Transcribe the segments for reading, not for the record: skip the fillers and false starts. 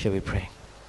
Shall we pray?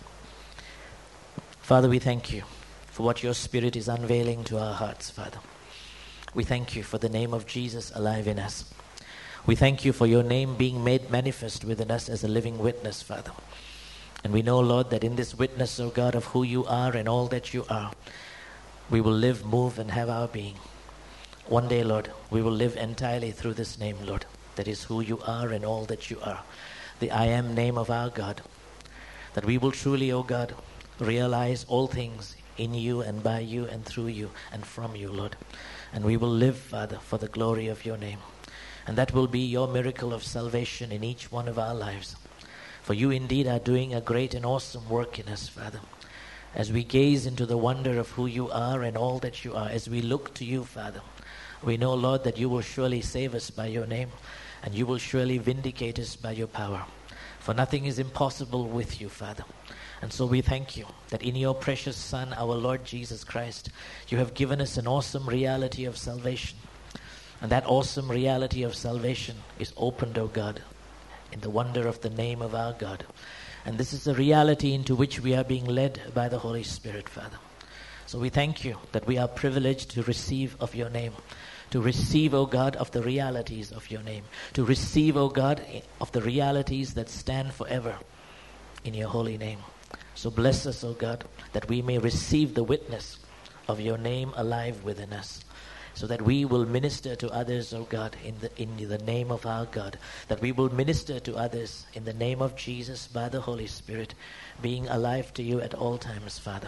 Father, we thank you for what your Spirit is unveiling to our hearts, Father. We thank you for the name of Jesus alive in us. We thank you for your name being made manifest within us as a living witness, Father. And we know, Lord, that in this witness, O God, of who you are and all that you are, we will live, move, and have our being. One day, Lord, we will live entirely through this name, Lord, that is who you are and all that you are, the I am name of our God, that we will truly, O God, realize all things in you and by you and through you and from you, Lord. And we will live, Father, for the glory of your name. And that will be your miracle of salvation in each one of our lives. For you indeed are doing a great and awesome work in us, Father. As we gaze into the wonder of who you are and all that you are, as we look to you, Father, we know, Lord, that you will surely save us by your name, and you will surely vindicate us by your power. For nothing is impossible with you, Father. And so we thank you that in your precious Son, our Lord Jesus Christ, you have given us an awesome reality of salvation. And that awesome reality of salvation is opened, O God, in the wonder of the name of our God. And this is a reality into which we are being led by the Holy Spirit, Father. So we thank you that we are privileged to receive of your name, to receive, O God, of the realities of your name, to receive, O God, of the realities that stand forever in your holy name. So bless us, O God, that we may receive the witness of your name alive within us, so that we will minister to others, O God, in the name of our God, that we will minister to others in the name of Jesus by the Holy Spirit, being alive to you at all times, Father.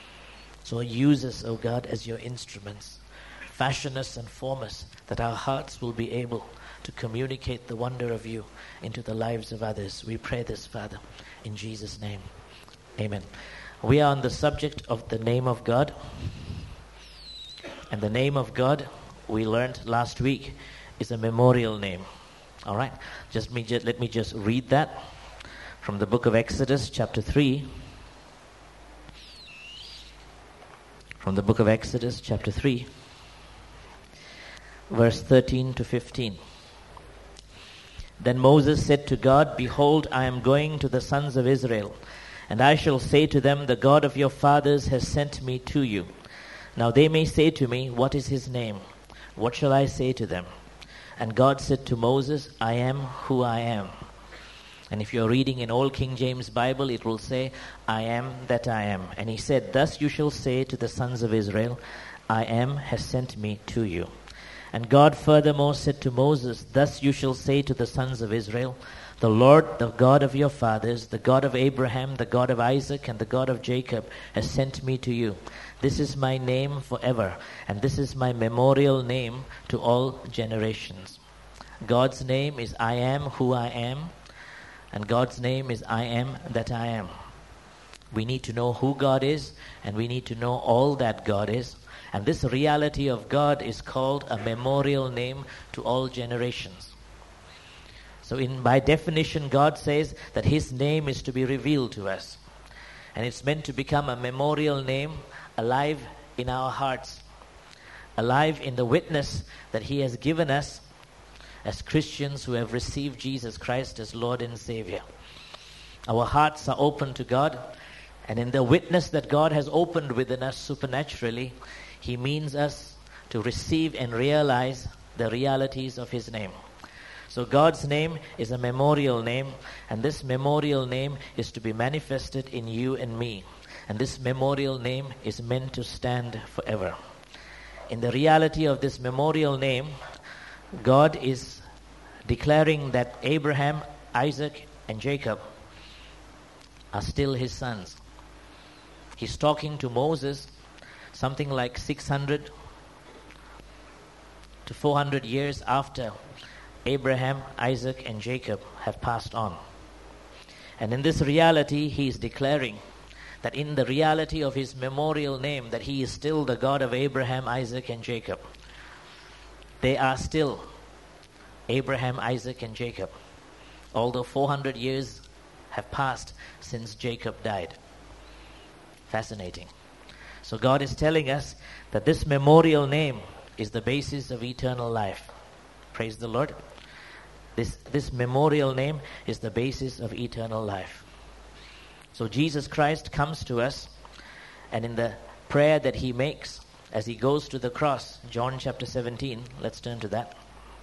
So use us, O God, as your instruments. Fashion us and form us, that our hearts will be able to communicate the wonder of you into the lives of others. We pray this, Father, in Jesus' name. Amen. We are on the subject of the name of God. And the name of God, we learned last week, is a memorial name. All right? Let me just read that from the book of Exodus, chapter 3. From the book of Exodus, chapter 3, verse 13 to 15. Then Moses said to God, "Behold, I am going to the sons of Israel, and I shall say to them, the God of your fathers has sent me to you. Now they may say to me, what is his name? What shall I say to them?" And God said to Moses, "I am who I am." And if you're reading in Old King James Bible, it will say, "I am that I am." And he said, "Thus you shall say to the sons of Israel, I am has sent me to you." And God furthermore said to Moses, "Thus you shall say to the sons of Israel, the Lord, the God of your fathers, the God of Abraham, the God of Isaac, and the God of Jacob, has sent me to you. This is my name forever, and this is my memorial name to all generations." God's name is I am who I am, and God's name is I am that I am. We need to know who God is, and we need to know all that God is. And this reality of God is called a memorial name to all generations. So by definition, God says that his name is to be revealed to us. And it's meant to become a memorial name alive in our hearts, alive in the witness that he has given us as Christians who have received Jesus Christ as Lord and Savior. Our hearts are open to God, and in the witness that God has opened within us supernaturally, he means us to receive and realize the realities of his name. So God's name is a memorial name, and this memorial name is to be manifested in you and me. And this memorial name is meant to stand forever. In the reality of this memorial name, God is declaring that Abraham, Isaac, and Jacob are still his sons. He's talking to Moses something like 600 to 400 years after Abraham, Isaac, and Jacob have passed on. And in this reality, he is declaring that in the reality of his memorial name, that he is still the God of Abraham, Isaac, and Jacob. They are still Abraham, Isaac, and Jacob, although 400 years have passed since Jacob died. Fascinating. So God is telling us that this memorial name is the basis of eternal life. Praise the Lord. This memorial name is the basis of eternal life. So Jesus Christ comes to us, and in the prayer that he makes as he goes to the cross, John chapter 17, let's turn to that.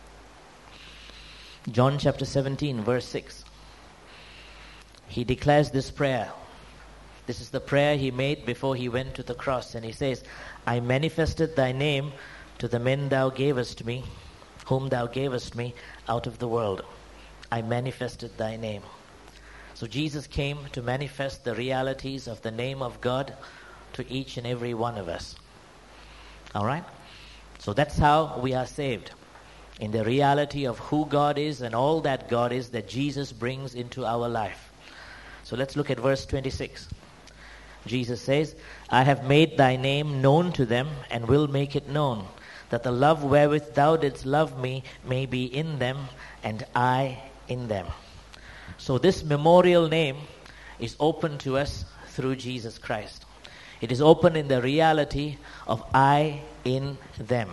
John chapter 17, verse 6. He declares this prayer. This is the prayer he made before he went to the cross. And he says, I manifested thy name to the men thou gavest me, whom thou gavest me out of the world. I manifested thy name. So Jesus came to manifest the realities of the name of God to each and every one of us. All right? So that's how we are saved. In the reality of who God is and all that God is that Jesus brings into our life. So let's look at verse 26. Jesus says, I have made thy name known to them and will make it known, that the love wherewith thou didst love me may be in them and I in them. So this memorial name is open to us through Jesus Christ. It is open in the reality of I in them.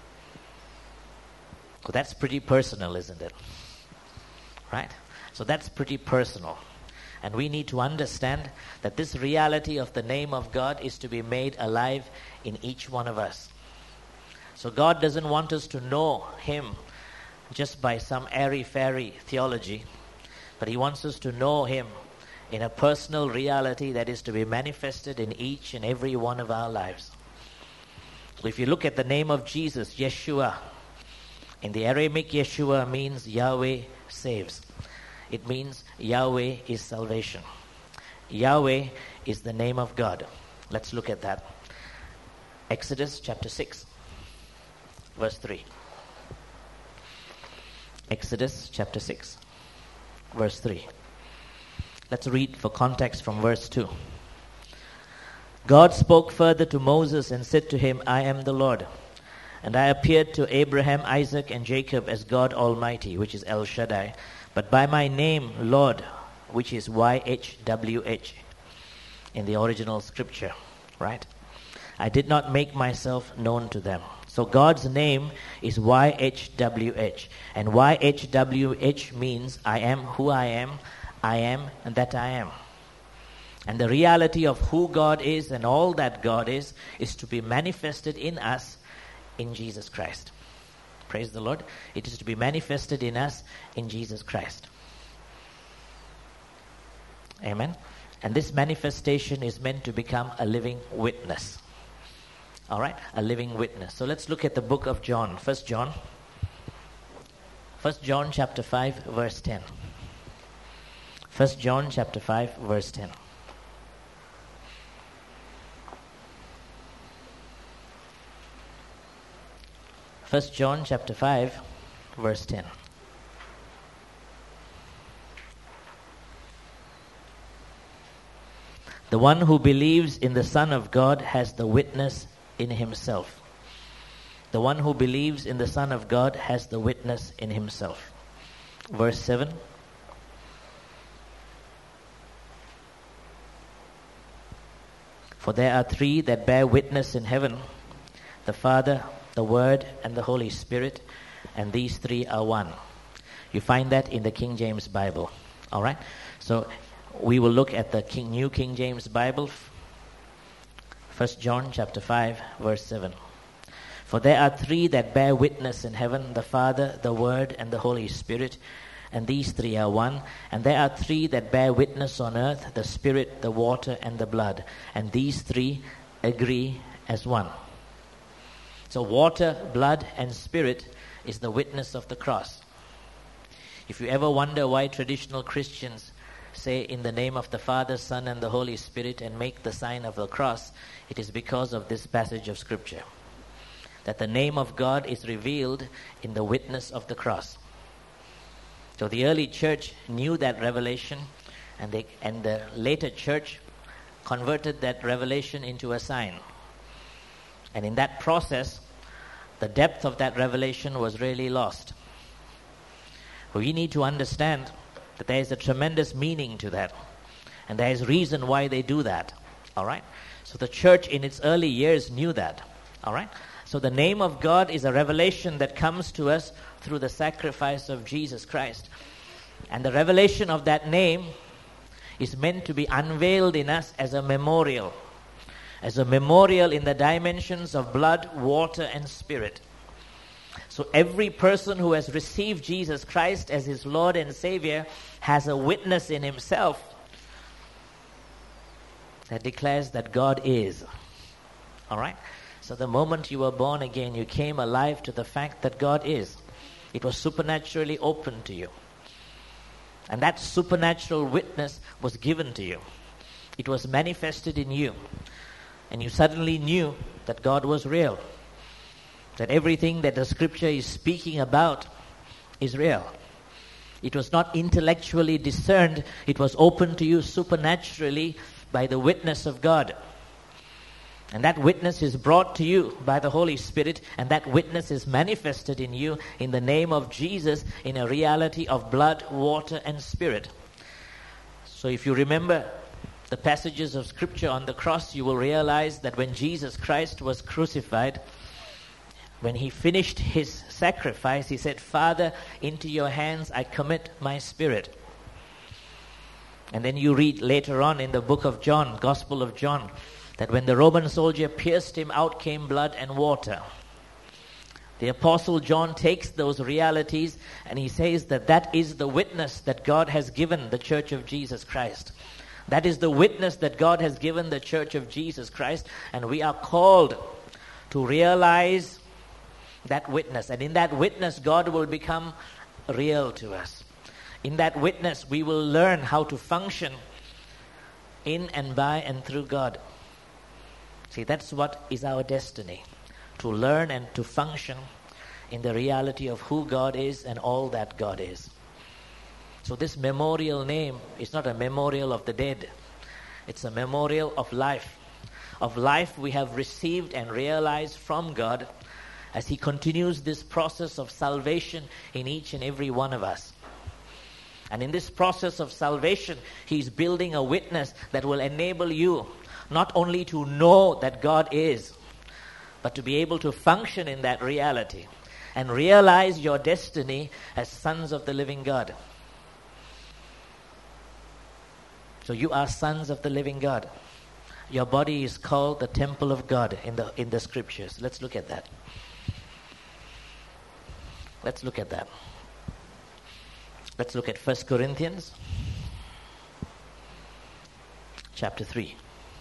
So that's pretty personal, isn't it? Right? So that's pretty personal. And we need to understand that this reality of the name of God is to be made alive in each one of us. So God doesn't want us to know him just by some airy-fairy theology, but he wants us to know him in a personal reality that is to be manifested in each and every one of our lives. So if you look at the name of Jesus, Yeshua, in the Aramaic, Yeshua means Yahweh saves. It means Yahweh is salvation. Yahweh is the name of God. Let's look at that. Exodus chapter 6, verse 3. Exodus chapter 6, verse 3. Let's read for context from verse 2. God spoke further to Moses and said to him, I am the Lord. And I appeared to Abraham, Isaac, and Jacob as God Almighty, which is El Shaddai, but by my name, Lord, which is YHWH in the original scripture, right? I did not make myself known to them. So God's name is YHWH. And YHWH means I am who I am and that I am. And the reality of who God is and all that God is to be manifested in us in Jesus Christ. Praise the Lord. It is to be manifested in us in Jesus Christ. Amen. And this manifestation is meant to become a living witness. All right? A living witness. So let's look at the book of John. 1 John. 1 John chapter 5 verse 10. 1 John chapter 5 verse 10. First John chapter 5 verse 10. The one who believes in the Son of God has the witness in himself. The one who believes in the Son of God has the witness in himself. Verse 7. For there are three that bear witness in heaven, the Father, the Word, and the Holy Spirit, and these three are one. You find that in the King James Bible. All right? So we will look at the New King James Bible, 1 John chapter 5, verse 7. For there are three that bear witness in heaven, the Father, the Word, and the Holy Spirit, and these three are one. And there are three that bear witness on earth, the Spirit, the water, and the blood. And these three agree as one. So water, blood, and spirit is the witness of the cross. If you ever wonder why traditional Christians say in the name of the Father, Son, and the Holy Spirit and make the sign of the cross, it is because of this passage of Scripture. That the name of God is revealed in the witness of the cross. So the early church knew that revelation, and the later church converted that revelation into a sign. And in that process, the depth of that revelation was really lost. We need to understand that there is a tremendous meaning to that. And there is reason why they do that. All right? So the church in its early years knew that. All right? So the name of God is a revelation that comes to us through the sacrifice of Jesus Christ. And the revelation of that name is meant to be unveiled in us as a memorial in the dimensions of blood, water, and spirit. So every person who has received Jesus Christ as his Lord and Savior has a witness in himself that declares that God is. All right? So the moment you were born again, you came alive to the fact that God is. It was supernaturally open to you. And that supernatural witness was given to you. It was manifested in you. And you suddenly knew that God was real. That everything that the scripture is speaking about is real. It was not intellectually discerned. It was open to you supernaturally by the witness of God. And that witness is brought to you by the Holy Spirit, and that witness is manifested in you in the name of Jesus in a reality of blood, water, and spirit. So if you remember the passages of Scripture on the cross, you will realize that when Jesus Christ was crucified, when he finished his sacrifice, he said, "Father, into your hands I commit my spirit." And then you read later on in the book of John, Gospel of John, that when the Roman soldier pierced him, out came blood and water. The Apostle John takes those realities and he says that that is the witness that God has given the Church of Jesus Christ. That is the witness that God has given the Church of Jesus Christ, and we are called to realize that witness. And in that witness, God will become real to us. In that witness, we will learn how to function in and by and through God. See, that's what is our destiny, to learn and to function in the reality of who God is and all that God is. So this memorial name is not a memorial of the dead. It's a memorial of life. Of life we have received and realized from God as he continues this process of salvation in each and every one of us. And in this process of salvation, he's building a witness that will enable you not only to know that God is, but to be able to function in that reality and realize your destiny as sons of the living God. So you are sons of the living God. Your body is called the temple of God in the scriptures. Let's look at that. Let's look at that. Let's look at 1 Corinthians chapter 3.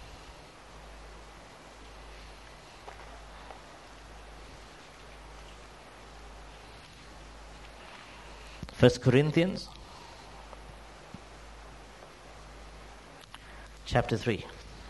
1 Corinthians chapter 3,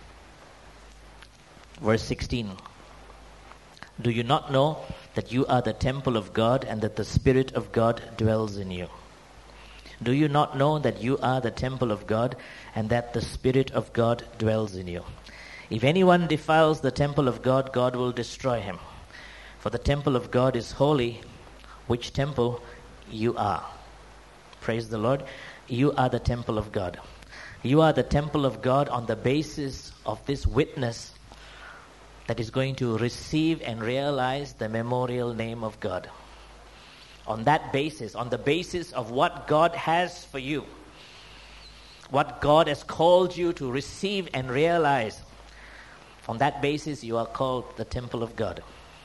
verse 16. Do you not know that you are the temple of God and that the Spirit of God dwells in you? Do you not know that you are the temple of God and that the Spirit of God dwells in you? If anyone defiles the temple of God, God will destroy him. For the temple of God is holy, which temple you are. Praise the Lord. You are the temple of God. You are the temple of God on the basis of this witness that is going to receive and realize the memorial name of God. On that basis, on the basis of what God has for you, what God has called you to receive and realize, on that basis you are called the temple of God.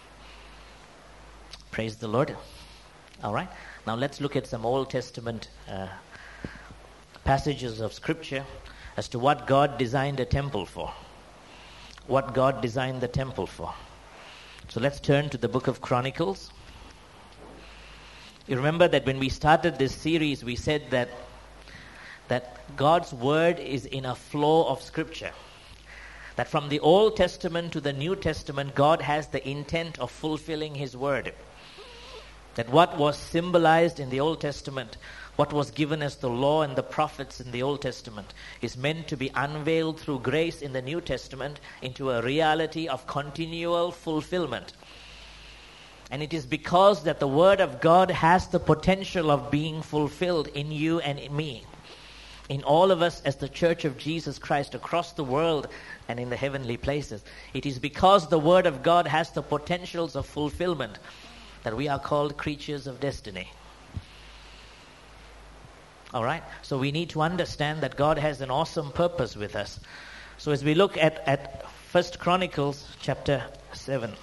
Praise the Lord. All right. Now let's look at some Old Testament passages of Scripture as to what God designed a temple for. What God designed the temple for. So let's turn to the book of Chronicles. You remember that when we started this series, we said that God's word is in a flow of Scripture. That from the Old Testament to the New Testament, God has the intent of fulfilling His word. That what was symbolized in the Old Testament, what was given as the law and the prophets in the Old Testament, is meant to be unveiled through grace in the New Testament into a reality of continual fulfillment. And it is because that the Word of God has the potential of being fulfilled in you and in me, in all of us as the Church of Jesus Christ across the world and in the heavenly places. It is because the Word of God has the potentials of fulfillment that we are called creatures of destiny. All right? So we need to understand that God has an awesome purpose with us. So as we look at 1 Chronicles chapter 7.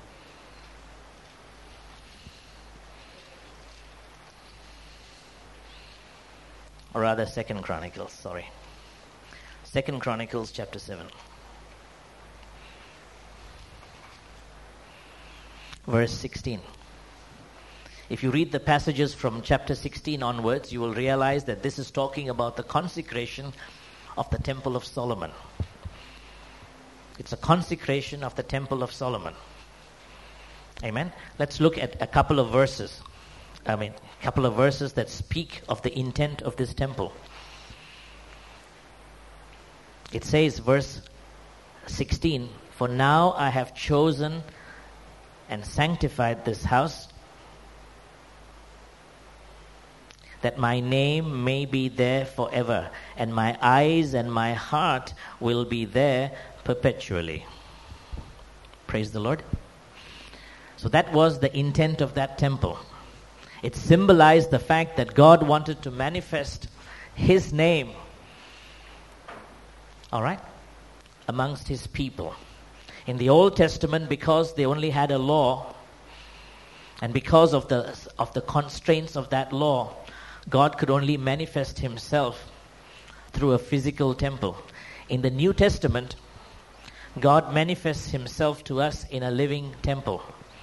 Or rather 2 Chronicles, sorry. 2 Chronicles chapter 7. Verse 16. If you read the passages from chapter 16 onwards, you will realize that this is talking about the consecration of the Temple of Solomon. It's a consecration of the Temple of Solomon. Amen. Let's look at a couple of verses. A couple of verses that speak of the intent of this temple. It says, verse 16, "For now I have chosen and sanctified this house, that my name may be there forever, and my eyes and my heart will be there perpetually." Praise the Lord. So that was the intent of that temple. It symbolized the fact that God wanted to manifest His name, all right, amongst His people. In the Old Testament, because they only had a law, and because of the constraints of that law, God could only manifest Himself through a physical temple. In the New Testament, God manifests Himself to us in a living temple.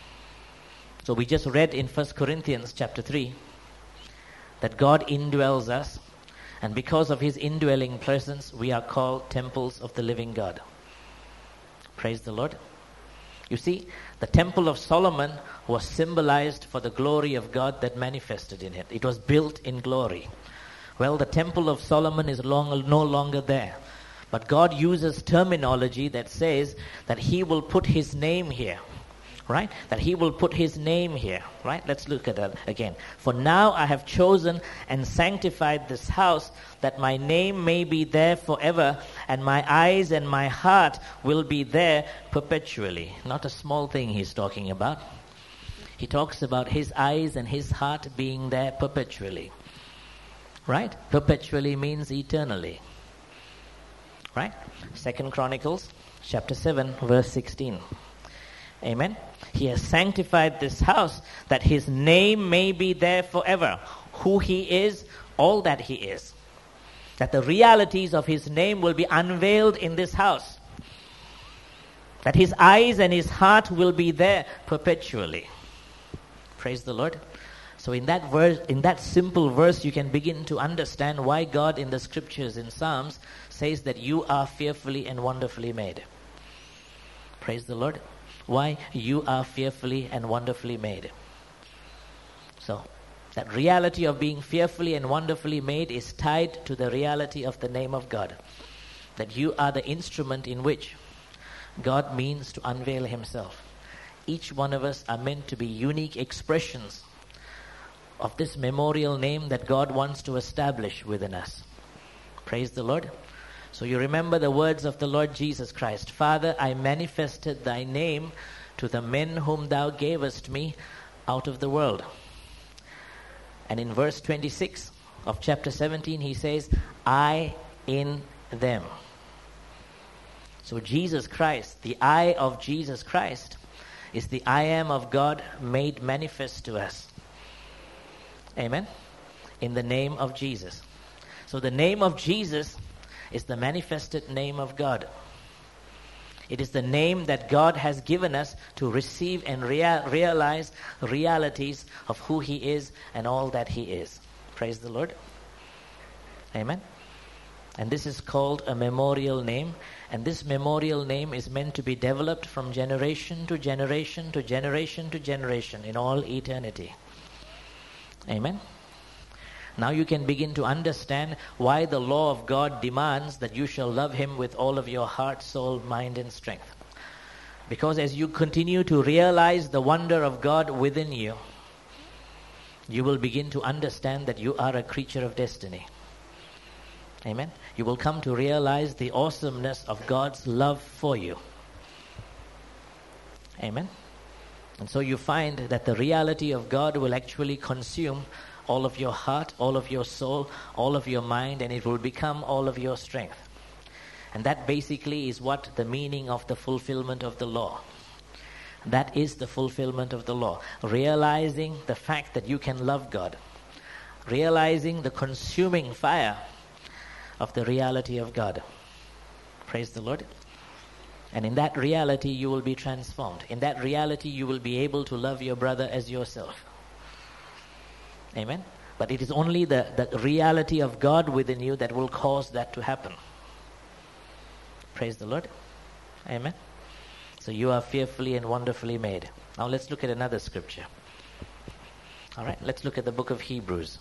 So we just read in 1 Corinthians chapter 3 that God indwells us, and because of His indwelling presence, we are called temples of the living God. Praise the Lord. You see, the Temple of Solomon was symbolized for the glory of God that manifested in it. It was built in glory. Well, the Temple of Solomon is no longer there. But God uses terminology that says that He will put His name here. Right? That He will put His name here. Right? Let's look at that again. "For now I have chosen and sanctified this house, that my name may be there forever, and my eyes and my heart will be there perpetually." Not a small thing He's talking about. He talks about His eyes and His heart being there perpetually. Right? Perpetually means eternally. Right? 2 Chronicles chapter 7 verse 16. Amen. "He has sanctified this house, that His name may be there forever." Who He is, all that He is. That the realities of His name will be unveiled in this house. That His eyes and His heart will be there perpetually. Praise the Lord. So in that verse, in that simple verse, you can begin to understand why God in the scriptures in Psalms says that you are fearfully and wonderfully made. Praise the Lord. Why? You are fearfully and wonderfully made. So, that reality of being fearfully and wonderfully made is tied to the reality of the name of God. That you are the instrument in which God means to unveil Himself. Each one of us are meant to be unique expressions of this memorial name that God wants to establish within us. Praise the Lord. So you remember the words of the Lord Jesus Christ. "Father, I manifested Thy name to the men whom Thou gavest me out of the world." And in verse 26 of chapter 17, He says, "I in them." So Jesus Christ, the I of Jesus Christ, is the I am of God made manifest to us. Amen? In the name of Jesus. So the name of Jesus is the manifested name of God. It is the name that God has given us to receive and realize realities of who He is and all that He is. Praise the Lord. Amen. And this is called a memorial name. And this memorial name is meant to be developed from generation to generation to generation to generation in all eternity. Amen. Now you can begin to understand why the law of God demands that you shall love Him with all of your heart, soul, mind, and strength. Because as you continue to realize the wonder of God within you, you will begin to understand that you are a creature of destiny. Amen. You will come to realize the awesomeness of God's love for you. Amen. And so you find that the reality of God will actually consume all of your heart, all of your soul, all of your mind, and it will become all of your strength. And that basically is what the meaning of the fulfillment of the law. That is the fulfillment of the law. Realizing the fact that you can love God. Realizing the consuming fire of the reality of God. Praise the Lord. And in that reality you will be transformed. In that reality you will be able to love your brother as yourself. Amen. But it is only the reality of God within you that will cause that to happen. Praise the Lord. Amen. So you are fearfully and wonderfully made. Now let's look at another scripture. All right, let's look at the book of Hebrews.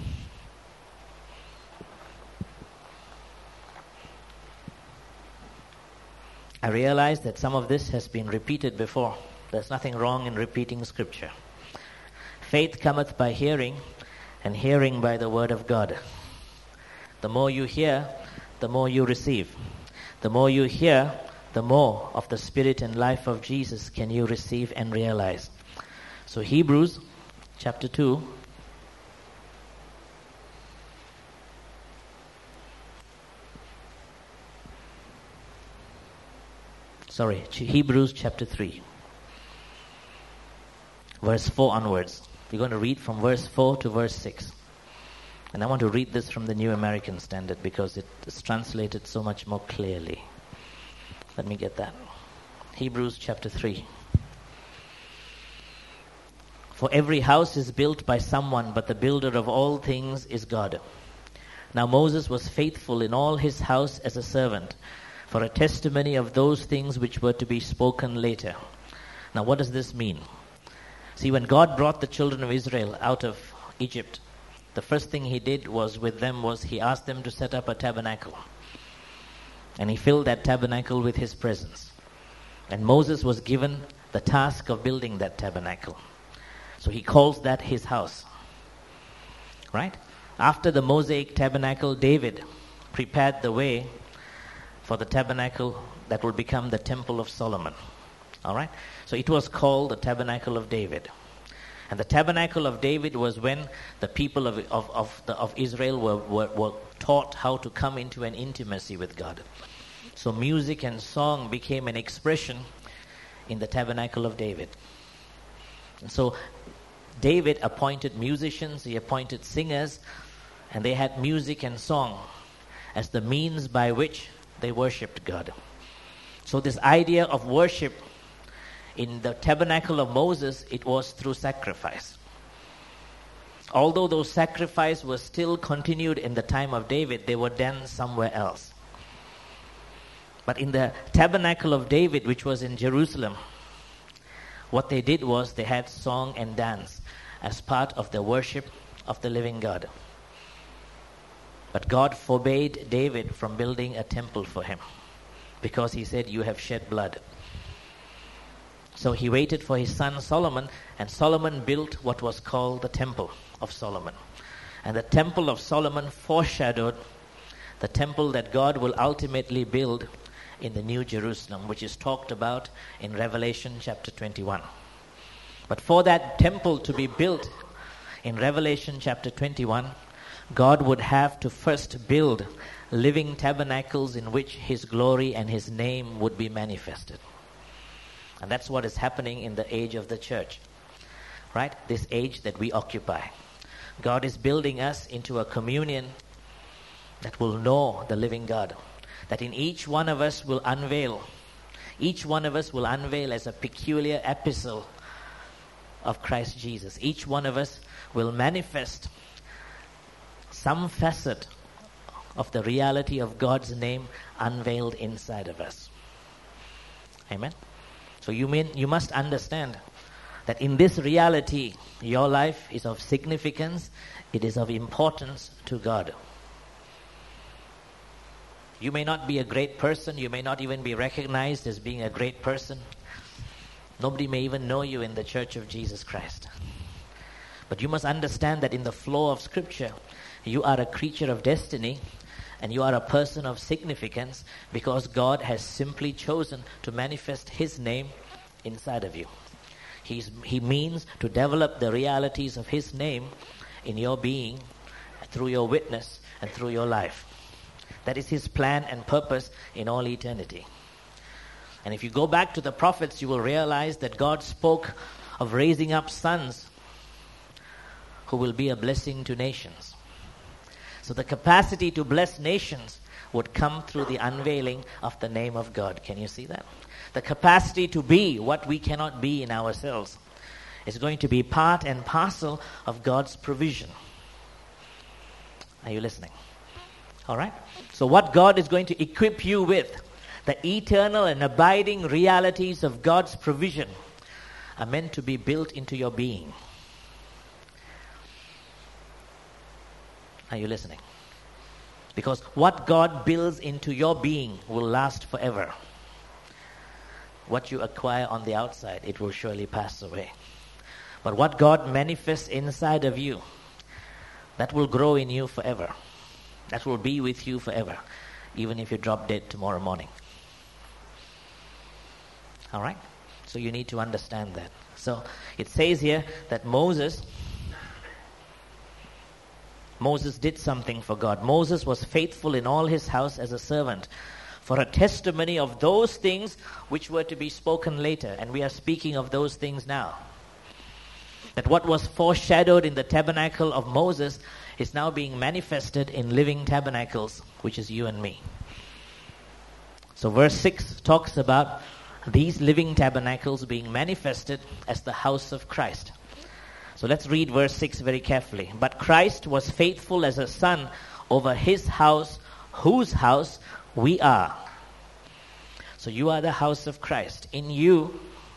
I realize that some of this has been repeated before. There's nothing wrong in repeating scripture. Faith cometh by hearing, and hearing by the word of God. The more you hear, the more you receive. The more you hear, the more of the Spirit and life of Jesus can you receive and realize. So Hebrews chapter 2. Hebrews chapter 3. Verse 4 onwards. We're going to read from verse 4 to verse 6. And I want to read this from the New American Standard because it is translated so much more clearly. Let me get that. Hebrews chapter 3. For every house is built by someone, but the builder of all things is God. Now Moses was faithful in all his house as a servant, for a testimony of those things which were to be spoken later. Now what does this mean? See, when God brought the children of Israel out of Egypt, the first thing he did was he asked them to set up a tabernacle. And he filled that tabernacle with his presence. And Moses was given the task of building that tabernacle. So he calls that his house. Right? After the Mosaic tabernacle, David prepared the way for the tabernacle that will become the Temple of Solomon. All right? So it was called the Tabernacle of David. And the Tabernacle of David was when the people of Israel were taught how to come into an intimacy with God. So music and song became an expression in the Tabernacle of David. And so David appointed musicians, he appointed singers, and they had music and song as the means by which they worshipped God. So this idea of worship in the tabernacle of Moses, it was through sacrifice. Although those sacrifices were still continued in the time of David, they were done somewhere else. But in the tabernacle of David, which was in Jerusalem, what they did was they had song and dance as part of the worship of the living God. But God forbade David from building a temple for him because he said, "You have shed blood." So he waited for his son Solomon, and Solomon built what was called the Temple of Solomon. And the Temple of Solomon foreshadowed the temple that God will ultimately build in the New Jerusalem, which is talked about in Revelation chapter 21. But for that temple to be built in Revelation chapter 21, God would have to first build living tabernacles in which his glory and his name would be manifested. And that's what is happening in the age of the church. Right? This age that we occupy. God is building us into a communion that will know the living God. That in each one of us will unveil. Each one of us will unveil as a peculiar epistle of Christ Jesus. Each one of us will manifest some facet of the reality of God's name unveiled inside of us. Amen? So you must understand that in this reality, your life is of significance, it is of importance to God. You may not be a great person, you may not even be recognized as being a great person. Nobody may even know you in the Church of Jesus Christ. But you must understand that in the flow of Scripture, you are a creature of destiny and you are a person of significance because God has simply chosen to manifest his name inside of you. He means to develop the realities of his name in your being, through your witness, and through your life. That is His plan and purpose in all eternity. And if you go back to the prophets, you will realize that God spoke of raising up sons who will be a blessing to nations. So the capacity to bless nations would come through the unveiling of the name of God. Can you see that? The capacity to be what we cannot be in ourselves is going to be part and parcel of God's provision. Are you listening? All right? So what God is going to equip you with, the eternal and abiding realities of God's provision, are meant to be built into your being. Are you listening? Because what God builds into your being will last forever. What you acquire on the outside, it will surely pass away. But what God manifests inside of you, that will grow in you forever. That will be with you forever, even if you drop dead tomorrow morning. All right? So you need to understand that. So it says here that Moses did something for God. Moses was faithful in all his house as a servant for a testimony of those things which were to be spoken later. And we are speaking of those things now. That what was foreshadowed in the tabernacle of Moses is now being manifested in living tabernacles, which is you and me. So verse 6 talks about these living tabernacles being manifested as the house of Christ. So let's read verse 6 very carefully. But Christ was faithful as a son over his house, whose house we are. So you are the house of Christ. In you,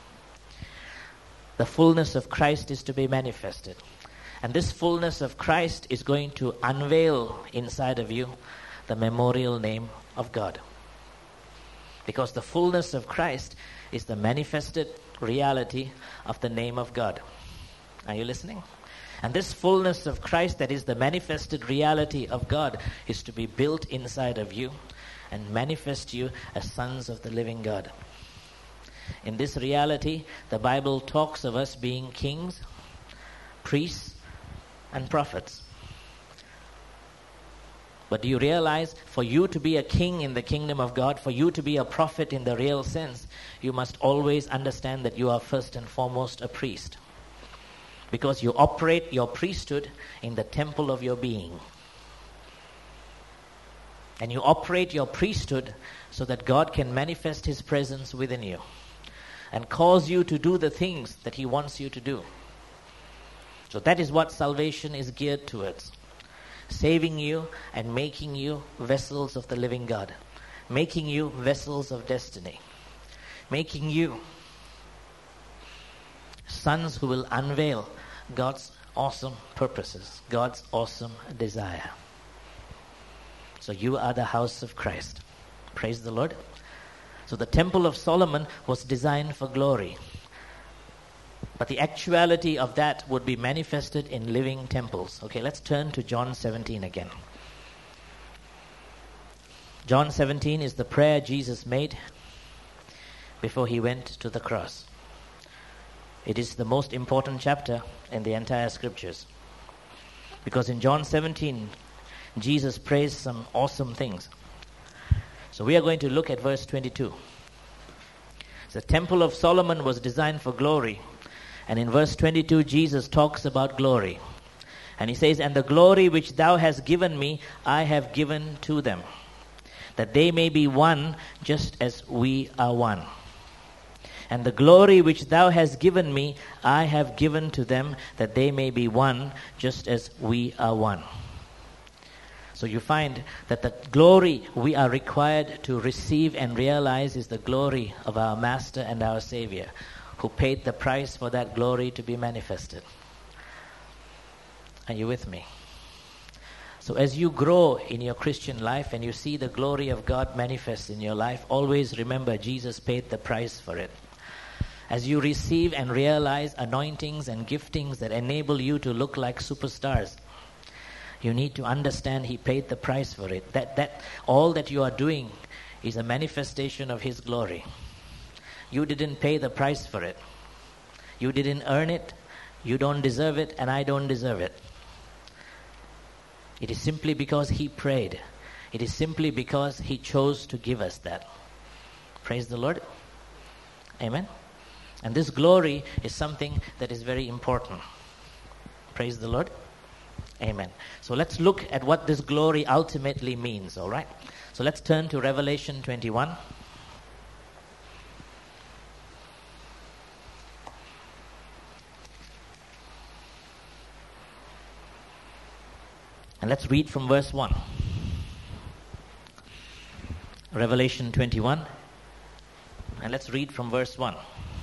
the fullness of Christ is to be manifested. And this fullness of Christ is going to unveil inside of you the memorial name of God. Because the fullness of Christ is the manifested reality of the name of God. Are you listening? And this fullness of Christ, that is the manifested reality of God, is to be built inside of you and manifest you as sons of the living God. In this reality, the Bible talks of us being kings, priests, and prophets. But do you realize, for you to be a king in the kingdom of God, for you to be a prophet in the real sense, you must always understand that you are first and foremost a priest. Because you operate your priesthood in the temple of your being. And you operate your priesthood so that God can manifest His presence within you and cause you to do the things that He wants you to do. So that is what salvation is geared towards. Saving you and making you vessels of the living God. Making you vessels of destiny. Making you sons who will unveil God's awesome purposes, God's awesome desire. So you are the house of Christ. Praise the Lord. So the temple of Solomon was designed for glory. But the actuality of that would be manifested in living temples. Okay, let's turn to John 17 again. John 17 is the prayer Jesus made before He went to the cross. It is the most important chapter in the entire scriptures. Because in John 17, Jesus prays some awesome things. So we are going to look at verse 22. The temple of Solomon was designed for glory. And in verse 22, Jesus talks about glory. And He says, "And the glory which thou hast given me, I have given to them, that they may be one just as we are one. And the glory which thou hast given me, I have given to them, that they may be one just as we are one." So you find that the glory we are required to receive and realize is the glory of our Master and our Savior, who paid the price for that glory to be manifested. Are you with me? So as you grow in your Christian life and you see the glory of God manifest in your life, always remember Jesus paid the price for it. As you receive and realize anointings and giftings that enable you to look like superstars, you need to understand He paid the price for it. That all that you are doing is a manifestation of His glory. You didn't pay the price for it. You didn't earn it. You don't deserve it, and I don't deserve it. It is simply because He prayed. It is simply because He chose to give us that. Praise the Lord. Amen. And this glory is something that is very important. Praise the Lord. Amen. So let's look at what this glory ultimately means, all right? So let's turn to Revelation 21. And let's read from verse 1. Revelation 21. And let's read from verse 1.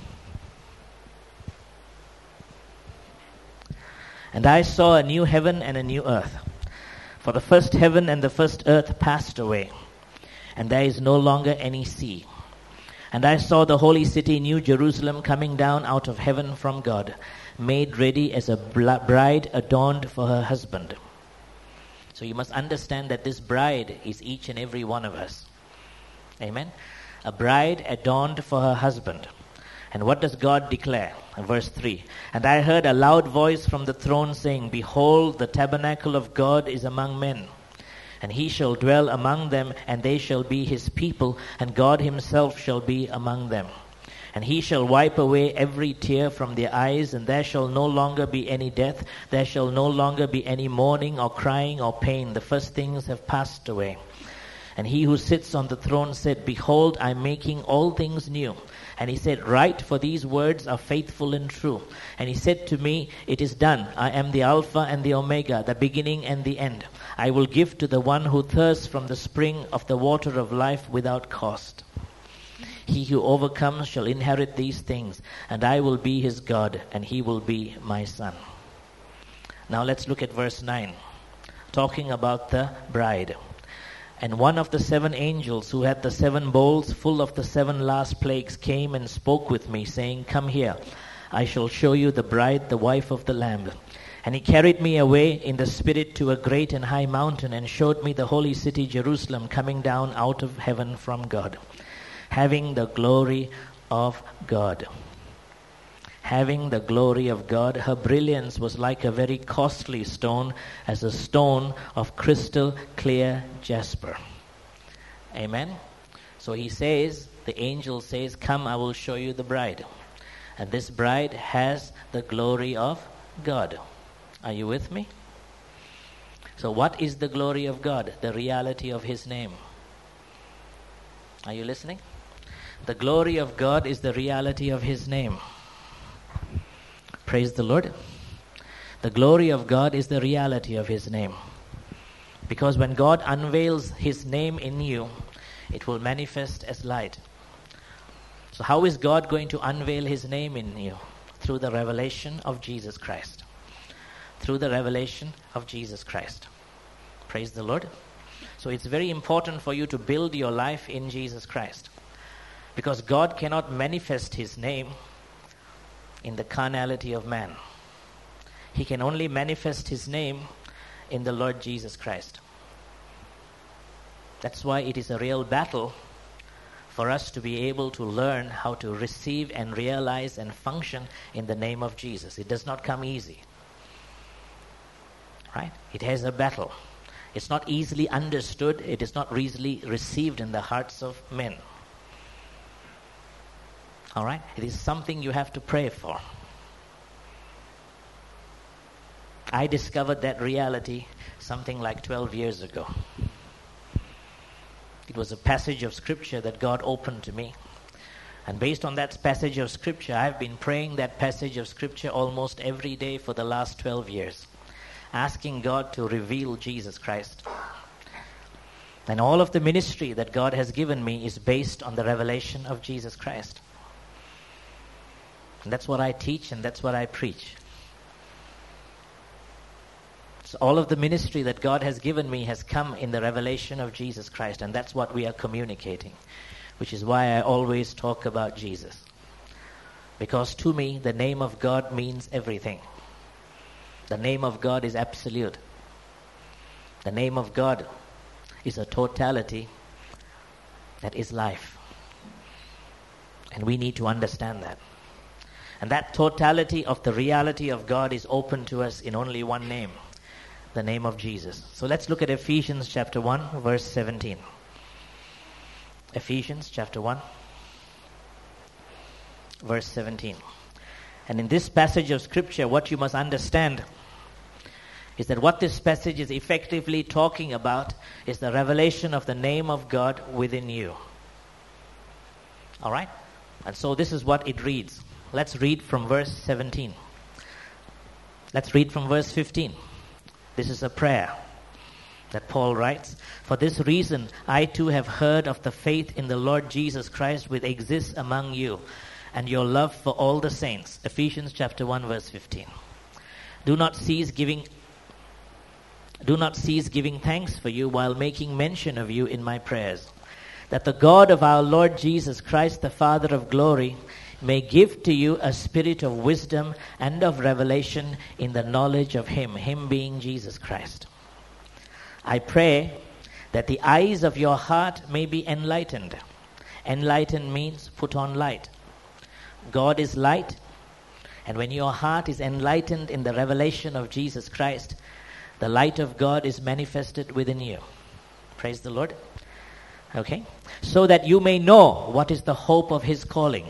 And I saw a new heaven and a new earth. For the first heaven and the first earth passed away, and there is no longer any sea. And I saw the holy city, New Jerusalem, coming down out of heaven from God, made ready as a bride adorned for her husband. So you must understand that this bride is each and every one of us. Amen? A bride adorned for her husband. And what does God declare? Verse 3. And I heard a loud voice from the throne saying, Behold, the tabernacle of God is among men. And He shall dwell among them, and they shall be His people, and God Himself shall be among them. And He shall wipe away every tear from their eyes, and there shall no longer be any death. There shall no longer be any mourning or crying or pain. The first things have passed away. And He who sits on the throne said, Behold, I am making all things new. And He said, Write, for these words are faithful and true. And He said to me, It is done. I am the Alpha and the Omega, the beginning and the end. I will give to the one who thirsts from the spring of the water of life without cost. He who overcomes shall inherit these things, and I will be his God, and he will be my son. Now let's look at verse 9, talking about the bride. And one of the 7 angels who had the 7 bowls full of the 7 last plagues came and spoke with me, saying, Come here, I shall show you the bride, the wife of the Lamb. And he carried me away in the Spirit to a great and high mountain, and showed me the holy city Jerusalem coming down out of heaven from God, having the glory of God. Having the glory of God. Her brilliance was like a very costly stone, as a stone of crystal clear jasper. Amen. So he says, the angel says, Come, I will show you the bride. And this bride has the glory of God. Are you with me? So what is the glory of God? The reality of His name. Are you listening? The glory of God is the reality of His name. Praise the Lord. The glory of God is the reality of His name. Because when God unveils His name in you, it will manifest as light. So how is God going to unveil His name in you? Through the revelation of Jesus Christ. Through the revelation of Jesus Christ. Praise the Lord. So it's very important for you to build your life in Jesus Christ. Because God cannot manifest His name in the carnality of man. He can only manifest His name in the Lord Jesus Christ. That's why it is a real battle for us to be able to learn how to receive and realize and function in the name of Jesus. It does not come easy. Right? It has a battle. It's not easily understood. It is not easily received in the hearts of men. All right? It is something you have to pray for. I discovered that reality something like 12 years ago. It was a passage of Scripture that God opened to me. And based on that passage of Scripture, I've been praying that passage of Scripture almost every day for the last 12 years. Asking God to reveal Jesus Christ. And all of the ministry that God has given me is based on the revelation of Jesus Christ. And that's what I teach and that's what I preach. So all of the ministry that God has given me has come in the revelation of Jesus Christ, and that's what we are communicating, which is why I always talk about Jesus. Because to me, the name of God means everything. The name of God is absolute. The name of God is a totality that is life. And we need to understand that. And that totality of the reality of God is open to us in only one name. the name of Jesus. So let's look at Ephesians chapter 1, verse 17. Ephesians chapter 1, verse 17. And in this passage of Scripture, what you must understand is that what this passage is effectively talking about is the revelation of the name of God within you. All right? And so this is what it reads. Let's read from verse 17. Let's read from verse 15. This is a prayer that Paul writes. For this reason, I too have heard of the faith in the Lord Jesus Christ which exists among you, and your love for all the saints. Ephesians chapter 1, verse 15. Do not cease giving thanks for you while making mention of you in my prayers, that the God of our Lord Jesus Christ, the Father of glory, may give to you a spirit of wisdom and of revelation in the knowledge of him being Jesus Christ. I pray that the eyes of your heart may be enlightened. Enlightened means put on light. God is light, and when your heart is enlightened in the revelation of Jesus Christ, the light of God is manifested within you. Praise the Lord. Okay? So that you may know what is the hope of his calling.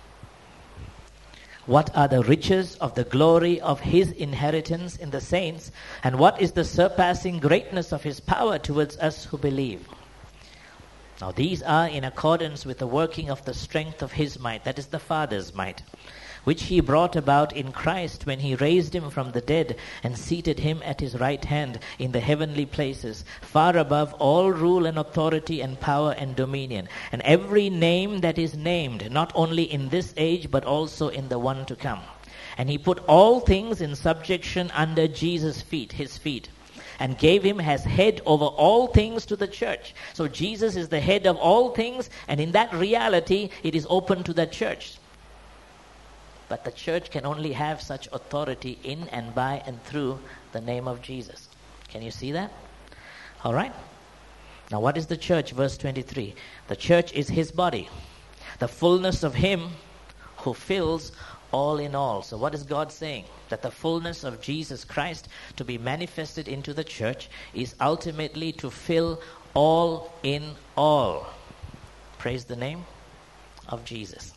What are the riches of the glory of his inheritance in the saints, and what is the surpassing greatness of his power towards us who believe? Now these are in accordance with the working of the strength of his might, that is the Father's might, which he brought about in Christ when he raised him from the dead and seated him at his right hand in the heavenly places, far above all rule and authority and power and dominion, and every name that is named, not only in this age but also in the one to come. And he put all things in subjection under Jesus' feet, his feet, and gave him as head over all things to the church. So Jesus is the head of all things, and in that reality, it is open to the church. But the church can only have such authority in and by and through the name of Jesus. Can you see that? All right. Now what is the church? Verse 23. The church is his body, the fullness of him who fills all in all. So what is God saying? That the fullness of Jesus Christ to be manifested into the church is ultimately to fill all in all. Praise the name of Jesus.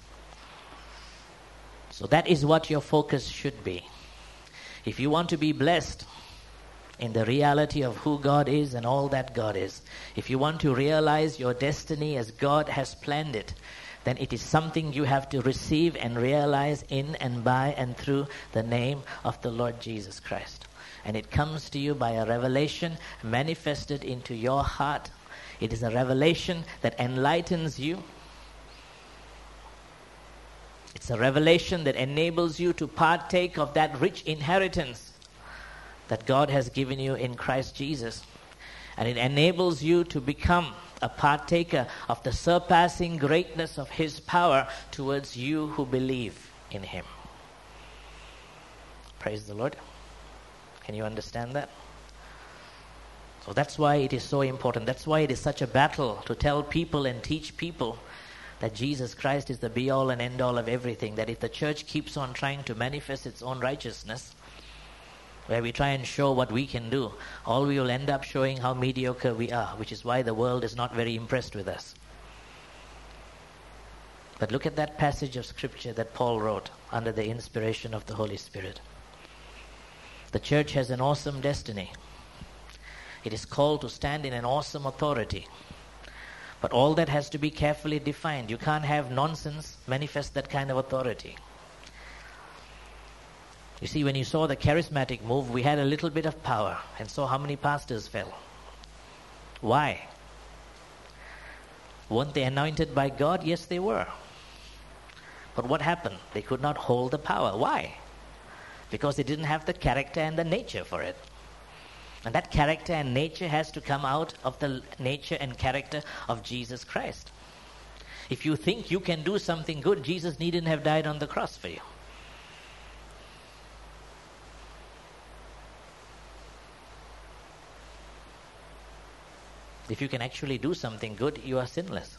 So that is what your focus should be. If you want to be blessed in the reality of who God is and all that God is, if you want to realize your destiny as God has planned it, then it is something you have to receive and realize in and by and through the name of the Lord Jesus Christ. And it comes to you by a revelation manifested into your heart. It is a revelation that enlightens you. It's a revelation that enables you to partake of that rich inheritance that God has given you in Christ Jesus. And it enables you to become a partaker of the surpassing greatness of his power towards you who believe in him. Praise the Lord. Can you understand that? So that's why it is so important. That's why it is such a battle to tell people and teach people that Jesus Christ is the be-all and end-all of everything. That if the church keeps on trying to manifest its own righteousness, where we try and show what we can do, all we will end up showing how mediocre we are, which is why the world is not very impressed with us. But look at that passage of Scripture that Paul wrote under the inspiration of the Holy Spirit. The church has an awesome destiny. It is called to stand in an awesome authority. But all that has to be carefully defined. You can't have nonsense manifest that kind of authority. You see, when you saw the charismatic move, we had a little bit of power and saw how many pastors fell. Why? Weren't they anointed by God? Yes, they were. But what happened? They could not hold the power. Why? Because they didn't have the character and the nature for it. And that character and nature has to come out of the nature and character of Jesus Christ. If you think you can do something good, Jesus needn't have died on the cross for you. If you can actually do something good, you are sinless.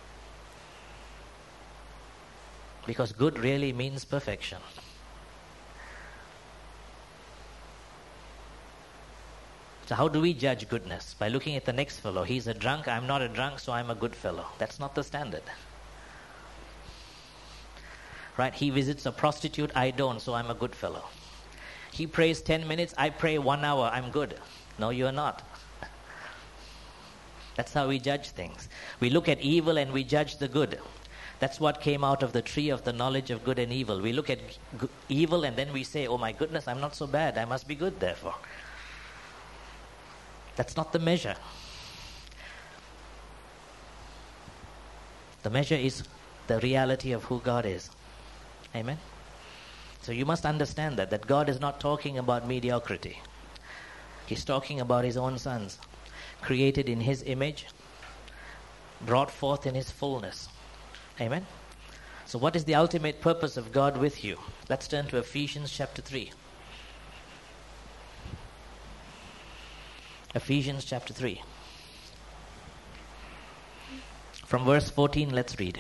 Because good really means perfection. So how do we judge goodness? By looking at the next fellow. He's a drunk, I'm not a drunk, so I'm a good fellow. That's not the standard. Right? He visits a prostitute, I don't, so I'm a good fellow. He prays 10 minutes, I pray 1 hour, I'm good. No, you're not. That's how we judge things. We look at evil and we judge the good. That's what came out of the tree of the knowledge of good and evil. We look at evil and then we say, oh my goodness, I'm not so bad. I must be good therefore. That's not the measure. The measure is the reality of who God is. Amen? So you must understand that God is not talking about mediocrity. He's talking about His own sons, created in His image, brought forth in His fullness. Amen? So what is the ultimate purpose of God with you? Let's turn to Ephesians chapter 3. Ephesians chapter 3. From verse 14, let's read.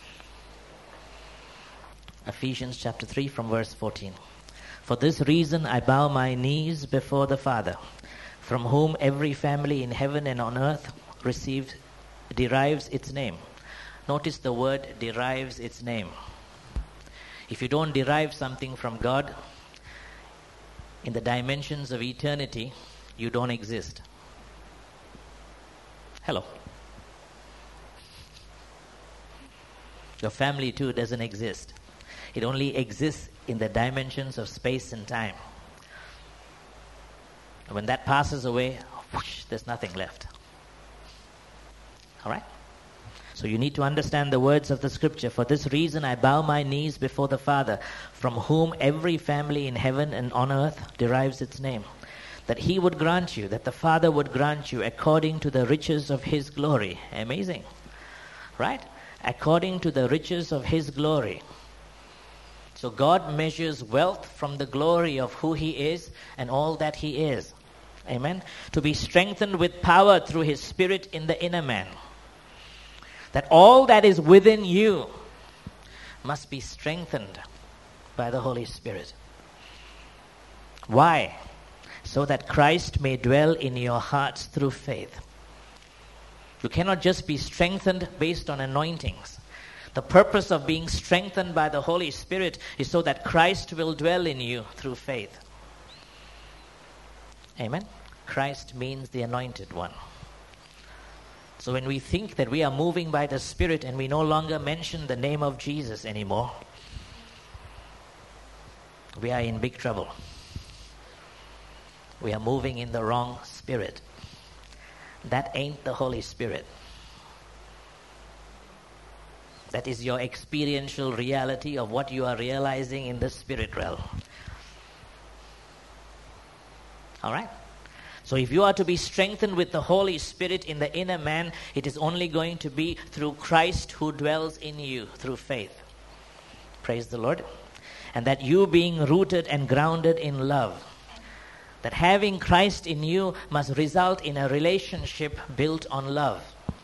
Ephesians chapter 3 from verse 14. For this reason I bow my knees before the Father, from whom every family in heaven and on earth derives its name. Notice the word derives its name. If you don't derive something from God in the dimensions of eternity, you don't exist. Hello. Your family too doesn't exist. It only exists in the dimensions of space and time. And when that passes away, whoosh, there's nothing left. All right? So you need to understand the words of the scripture. For this reason I bow my knees before the Father, from whom every family in heaven and on earth derives its name. That He would grant you, that the Father would grant you according to the riches of His glory. Amazing. Right? According to the riches of His glory. So God measures wealth from the glory of who He is and all that He is. Amen. To be strengthened with power through His Spirit in the inner man. That all that is within you must be strengthened by the Holy Spirit. Why? So that Christ may dwell in your hearts through faith. You cannot just be strengthened based on anointings. The purpose of being strengthened by the Holy Spirit is so that Christ will dwell in you through faith. Amen? Christ means the anointed one. So when we think that we are moving by the Spirit and we no longer mention the name of Jesus anymore, we are in big trouble. We are moving in the wrong spirit. That ain't the Holy Spirit. That is your experiential reality of what you are realizing in the spirit realm. All right? So if you are to be strengthened with the Holy Spirit in the inner man, it is only going to be through Christ who dwells in you through faith. Praise the Lord. And that you being rooted and grounded in love. That having Christ in you must result in a relationship built on love.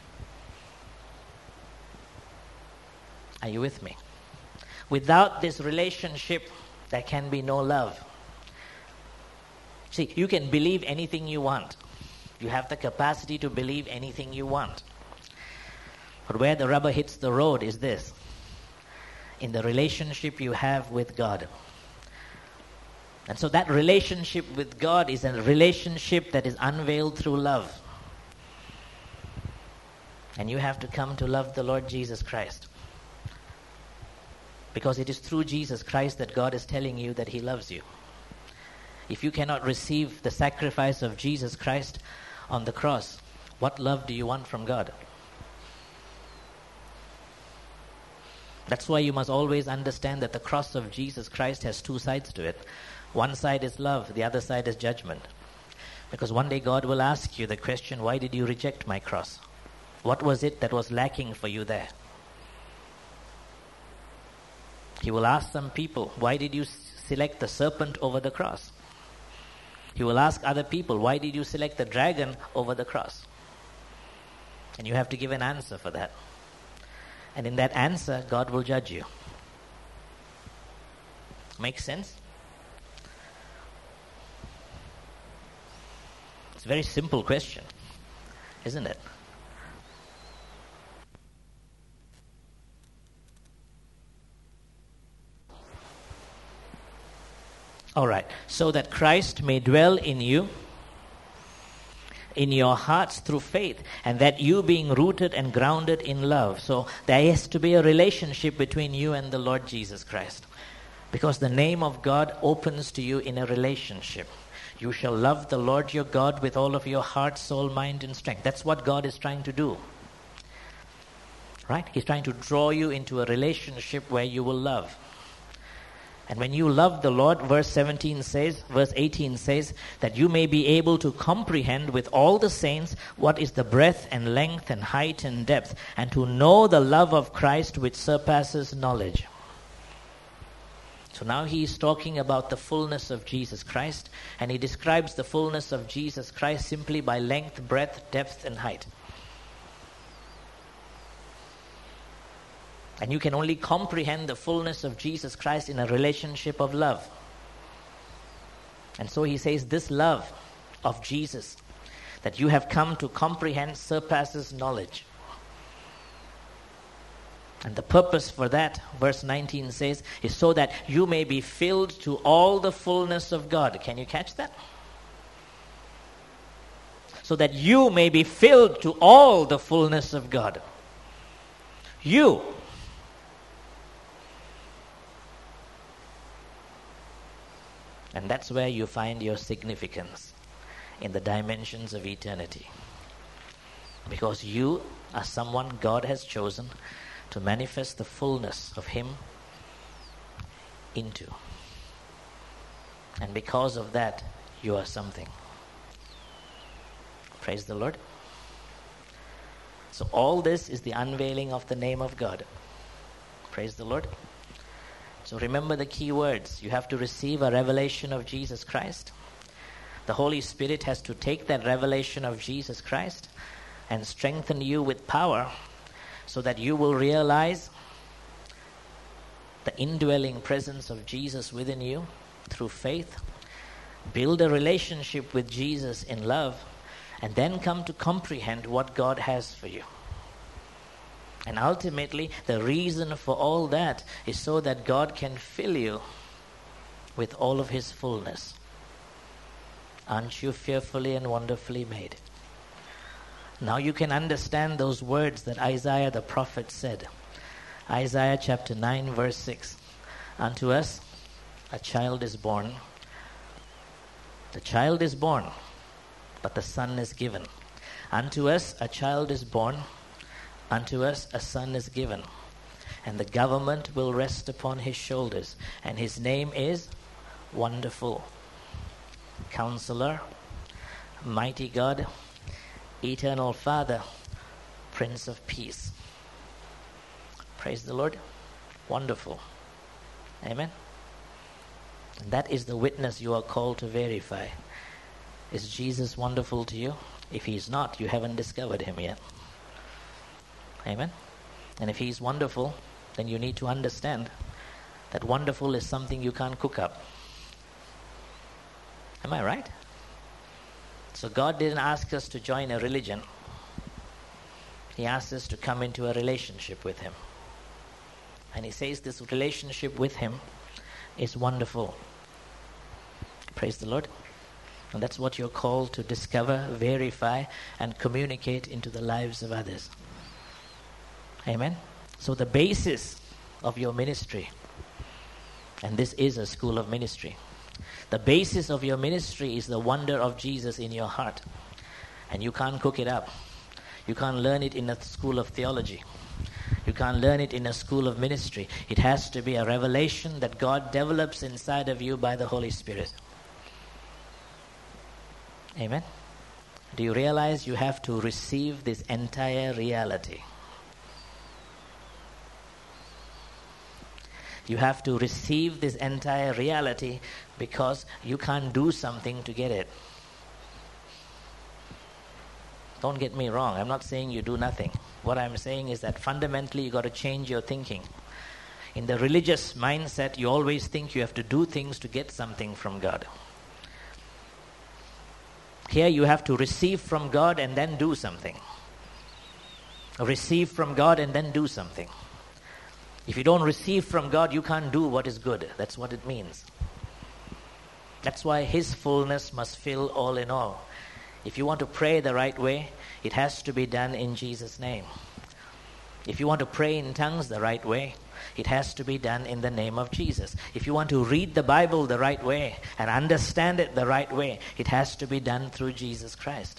Are you with me? Without this relationship, there can be no love. See, you can believe anything you want. You have the capacity to believe anything you want. But where the rubber hits the road is this. In the relationship you have with God. And so that relationship with God is a relationship that is unveiled through love. And you have to come to love the Lord Jesus Christ. Because it is through Jesus Christ that God is telling you that He loves you. If you cannot receive the sacrifice of Jesus Christ on the cross, what love do you want from God? That's why you must always understand that the cross of Jesus Christ has two sides to it. One side is love, the other side is judgment. Because one day God will ask you the question, why did you reject my cross? What was it that was lacking for you there? He will ask some people, why did you select the serpent over the cross? He will ask other people, why did you select the dragon over the cross? And you have to give an answer for that. And in that answer, God will judge you. Make sense? It's a very simple question, isn't it? All right. So that Christ may dwell in you, in your hearts through faith, and that you being rooted and grounded in love. So there has to be a relationship between you and the Lord Jesus Christ. Because the name of God opens to you in a relationship. You shall love the Lord your God with all of your heart, soul, mind, and strength. That's what God is trying to do. Right? He's trying to draw you into a relationship where you will love. And when you love the Lord, verse 18 says that you may be able to comprehend with all the saints what is the breadth and length and height and depth, and to know the love of Christ which surpasses knowledge. So now he is talking about the fullness of Jesus Christ, and he describes the fullness of Jesus Christ simply by length, breadth, depth, and height. And you can only comprehend the fullness of Jesus Christ in a relationship of love. And so he says this love of Jesus that you have come to comprehend surpasses knowledge. And the purpose for that, verse 19 says, is so that you may be filled to all the fullness of God. Can you catch that? So that you may be filled to all the fullness of God. You. And that's where you find your significance in the dimensions of eternity. Because you are someone God has chosen to manifest the fullness of Him into. And because of that, you are something. Praise the Lord. So all this is the unveiling of the name of God. Praise the Lord. So remember the key words. You have to receive a revelation of Jesus Christ. The Holy Spirit has to take that revelation of Jesus Christ and strengthen you with power so that you will realize the indwelling presence of Jesus within you through faith. Build a relationship with Jesus in love, and then come to comprehend what God has for you. And ultimately, the reason for all that is so that God can fill you with all of His fullness. Aren't you fearfully and wonderfully made? Now you can understand those words that Isaiah the prophet said. Isaiah chapter 9 verse 6. Unto us a child is born. The child is born, but the son is given. Unto us a child is born. Unto us a son is given, and the government will rest upon his shoulders, and his name is Wonderful, Counselor, Mighty God, Eternal Father, Prince of Peace. Praise the Lord. Wonderful. Amen. And that is the witness you are called to verify. Is Jesus wonderful to you? If He is not, you haven't discovered Him yet. Amen. And if He's wonderful, then you need to understand that wonderful is something you can't cook up. Am I right? So God didn't ask us to join a religion. He asked us to come into a relationship with Him. And He says this relationship with Him is wonderful. Praise the Lord. And that's what you're called to discover, verify, and communicate into the lives of others. Amen. So the basis of your ministry, and this is a school of ministry, the basis of your ministry is the wonder of Jesus in your heart. And you can't cook it up. You can't learn it in a school of theology. You can't learn it in a school of ministry. It has to be a revelation that God develops inside of you by the Holy Spirit. Amen. Do you realize you have to receive this entire reality? You have to receive this entire reality because you can't do something to get it. Don't get me wrong. I'm not saying you do nothing. What I'm saying is that fundamentally you got to change your thinking. In the religious mindset, you always think you have to do things to get something from God. Here you have to receive from God and then do something. Receive from God and then do something. If you don't receive from God, you can't do what is good. That's what it means. That's why His fullness must fill all in all. If you want to pray the right way, it has to be done in Jesus' name. If you want to pray in tongues the right way, it has to be done in the name of Jesus. If you want to read the Bible the right way and understand it the right way, it has to be done through Jesus Christ.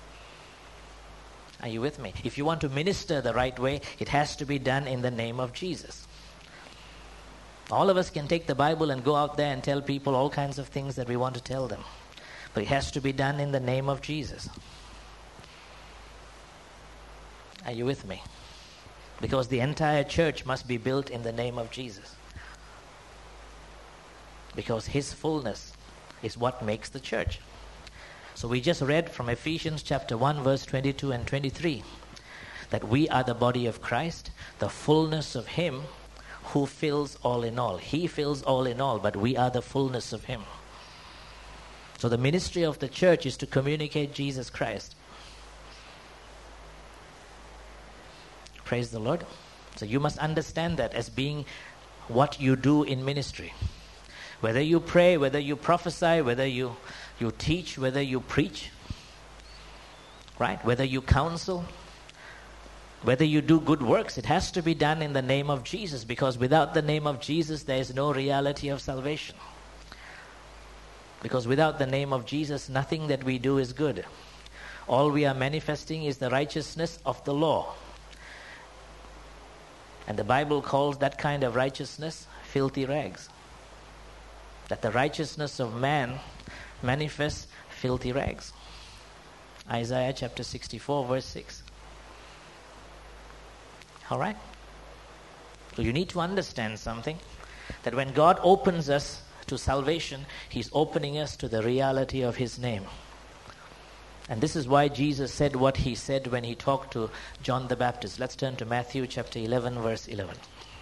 Are you with me? If you want to minister the right way, it has to be done in the name of Jesus. All of us can take the Bible and go out there and tell people all kinds of things that we want to tell them. But it has to be done in the name of Jesus. Are you with me? Because the entire church must be built in the name of Jesus. Because His fullness is what makes the church. So we just read from Ephesians chapter 1 verse 22 and 23 that we are the body of Christ, the fullness of Him who fills all in all. He fills all in all, but we are the fullness of Him. So the ministry of the church is to communicate Jesus Christ. Praise the Lord. So you must understand that as being what you do in ministry. Whether you pray, whether you prophesy, whether you teach, whether you preach, right? Whether you counsel, whether you do good works, it has to be done in the name of Jesus, because without the name of Jesus, there is no reality of salvation. Because without the name of Jesus, nothing that we do is good. All we are manifesting is the righteousness of the law. And the Bible calls that kind of righteousness filthy rags. That the righteousness of man manifests filthy rags. Isaiah chapter 64 verse 6. All right? So you need to understand something. That when God opens us to salvation, He's opening us to the reality of His name. And this is why Jesus said what He said when He talked to John the Baptist. Let's turn to Matthew chapter 11 verse 11.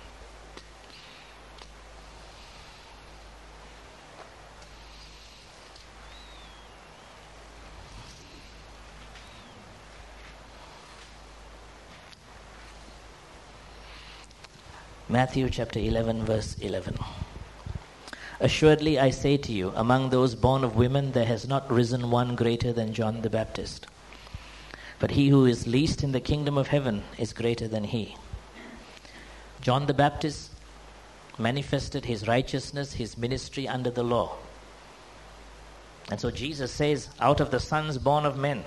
Matthew chapter 11 verse 11. Assuredly I say to you, among those born of women there has not risen one greater than John the Baptist. But he who is least in the kingdom of heaven is greater than he. John the Baptist manifested his righteousness, his ministry under the law. And so Jesus says, out of the sons born of men,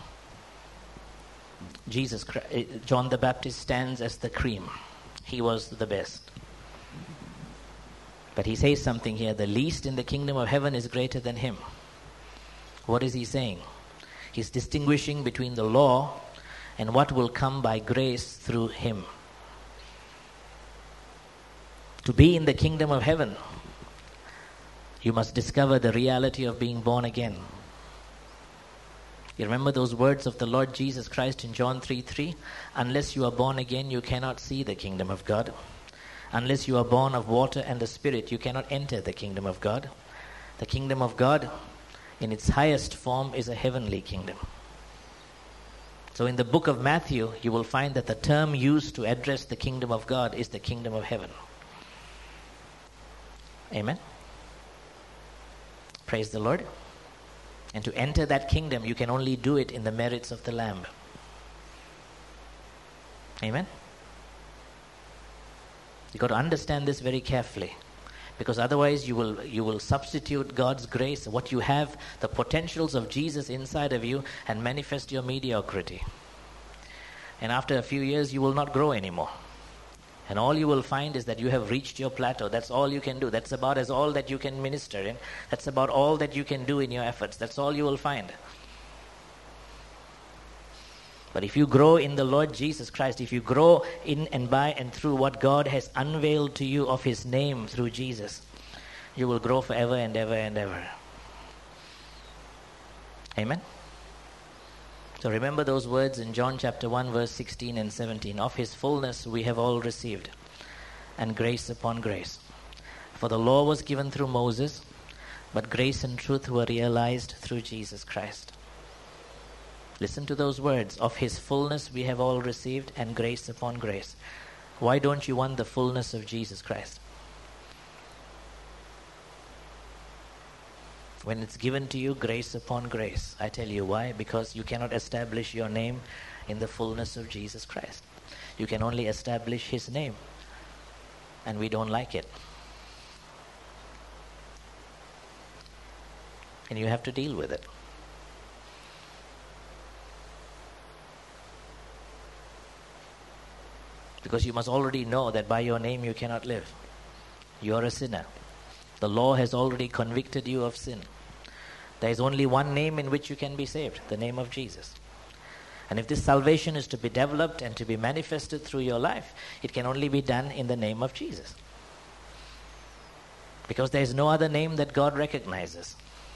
John the Baptist stands as the cream. He was the best. But he says something here, the least in the kingdom of heaven is greater than him. What is he saying? He's distinguishing between the law and what will come by grace through him. To be in the kingdom of heaven, you must discover the reality of being born again. You remember those words of the Lord Jesus Christ in John 3:3? Unless you are born again, you cannot see the kingdom of God. Unless you are born of water and the Spirit, you cannot enter the kingdom of God. The kingdom of God, in its highest form, is a heavenly kingdom. So in the book of Matthew, you will find that the term used to address the kingdom of God is the kingdom of heaven. Amen? Praise the Lord. And to enter that kingdom, you can only do it in the merits of the Lamb. Amen? You've got to understand this very carefully. Because otherwise you will substitute God's grace, what you have, the potentials of Jesus inside of you, and manifest your mediocrity. And after a few years, you will not grow anymore. And all you will find is that you have reached your plateau. That's all you can do. That's about as all that you can minister in. That's about all that you can do in your efforts. That's all you will find. But if you grow in the Lord Jesus Christ, if you grow in and by and through what God has unveiled to you of His name through Jesus, you will grow forever and ever and ever. Amen? So remember those words in John chapter 1 verse 16 and 17. Of His fullness we have all received, and grace upon grace. For the law was given through Moses, but grace and truth were realized through Jesus Christ. Listen to those words. Of his fullness we have all received, and grace upon grace. Why don't you want the fullness of Jesus Christ? When it's given to you, grace upon grace. I tell you why. Because you cannot establish your name in the fullness of Jesus Christ. You can only establish his name. And we don't like it. And you have to deal with it. Because you must already know that by your name you cannot live. You are a sinner. The law has already convicted you of sin. There is only one name in which you can be saved, the name of Jesus. And if this salvation is to be developed and to be manifested through your life, it can only be done in the name of Jesus. Because there is no other name that God recognizes.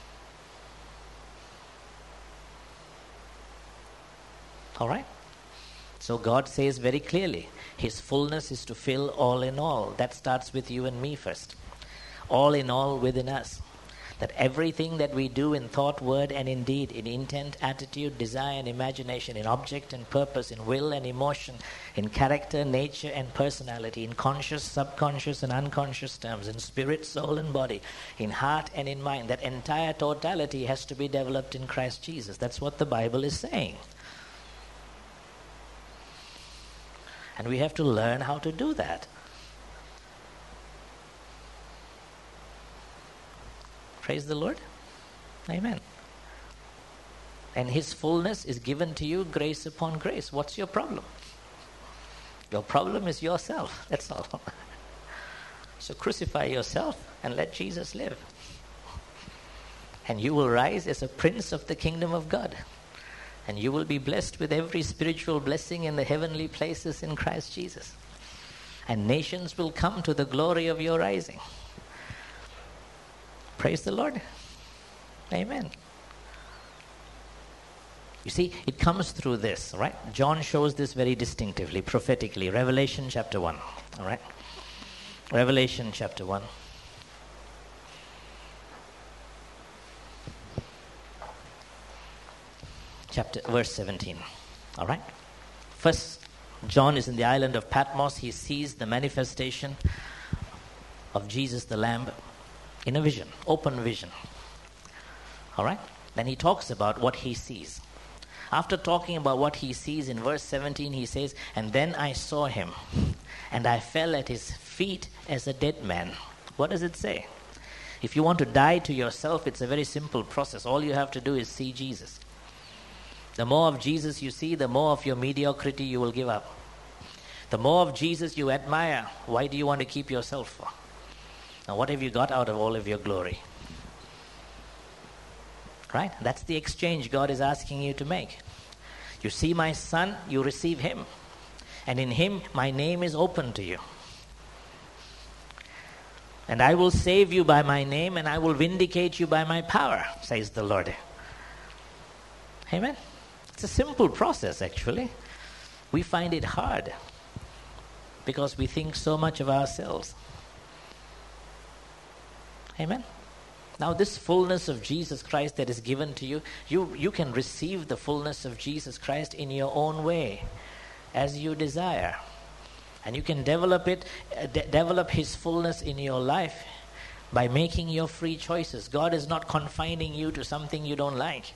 All right? So God says very clearly, his fullness is to fill all in all. That starts with you and me first. All in all within us. That everything that we do in thought, word, and in deed, in intent, attitude, desire, and imagination, in object and purpose, in will and emotion, in character, nature, and personality, in conscious, subconscious, and unconscious terms, in spirit, soul, and body, in heart and in mind, that entire totality has to be developed in Christ Jesus. That's what the Bible is saying. And we have to learn how to do that. Praise the Lord. Amen. And his fullness is given to you grace upon grace. What's your problem? Your problem is yourself. That's all. So crucify yourself and let Jesus live. And you will rise as a prince of the kingdom of God. And you will be blessed with every spiritual blessing in the heavenly places in Christ Jesus. And nations will come to the glory of your rising. Praise the Lord. Amen. You see, it comes through this, right? John shows this very distinctively, prophetically. Revelation chapter 1. All right? Revelation chapter 1. Verse 17. All right? First, John is in the island of Patmos. He sees the manifestation of Jesus the Lamb in a vision, open vision. All right? Then he talks about what he sees. After talking about what he sees in verse 17, he says, and then I saw him, and I fell at his feet as a dead man. What does it say? If you want to die to yourself, it's a very simple process. All you have to do is see Jesus. The more of Jesus you see, the more of your mediocrity you will give up. The more of Jesus you admire, why do you want to keep yourself for? Now, what have you got out of all of your glory? Right? That's the exchange God is asking you to make. You see my son, you receive him. And in him, my name is open to you. And I will save you by my name, and I will vindicate you by my power, says the Lord. Amen? It's a simple process, actually. We find it hard because we think so much of ourselves. Amen? Now, this fullness of Jesus Christ that is given to you, you can receive the fullness of Jesus Christ in your own way, as you desire. And you can develop his fullness in your life by making your free choices. God is not confining you to something you don't like.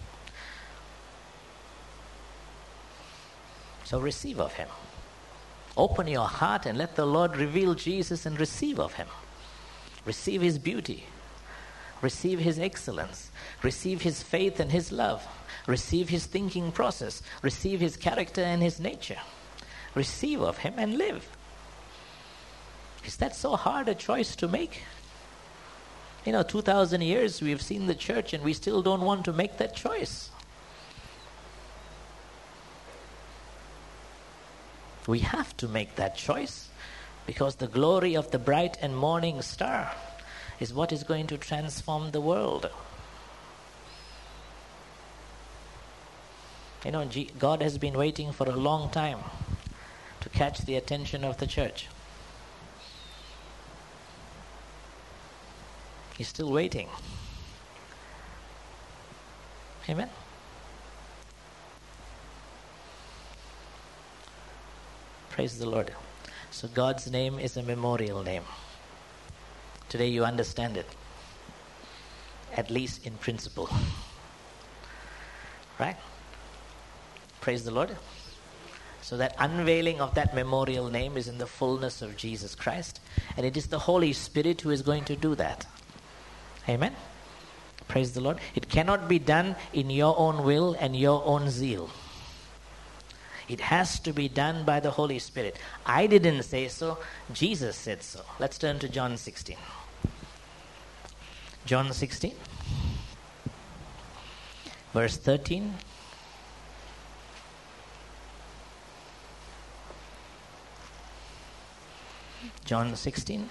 So receive of him. Open your heart and let the Lord reveal Jesus and receive of him. Receive his beauty. Receive his excellence. Receive his faith and his love. Receive his thinking process. Receive his character and his nature. Receive of him and live. Is that so hard a choice to make? 2,000 years we've seen the church and we still don't want to make that choice. We have to make that choice because the glory of the bright and morning star is what is going to transform the world. God has been waiting for a long time to catch the attention of the church. He's still waiting. Amen? Praise the Lord. So God's name is a memorial name. Today you understand it. At least in principle. Right? Praise the Lord. So that unveiling of that memorial name is in the fullness of Jesus Christ. And it is the Holy Spirit who is going to do that. Amen? Praise the Lord. It cannot be done in your own will and your own zeal. It has to be done by the Holy Spirit. I didn't say so. Jesus said so. Let's turn to John 16. John 16. Verse 13. John 16.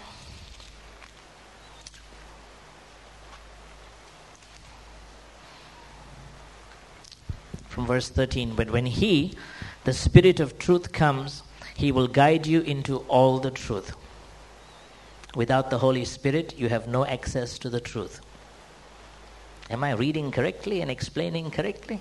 From verse 13. But when He, the Spirit of truth, comes, He will guide you into all the truth. Without the Holy Spirit, you have no access to the truth. Am I reading correctly and explaining correctly?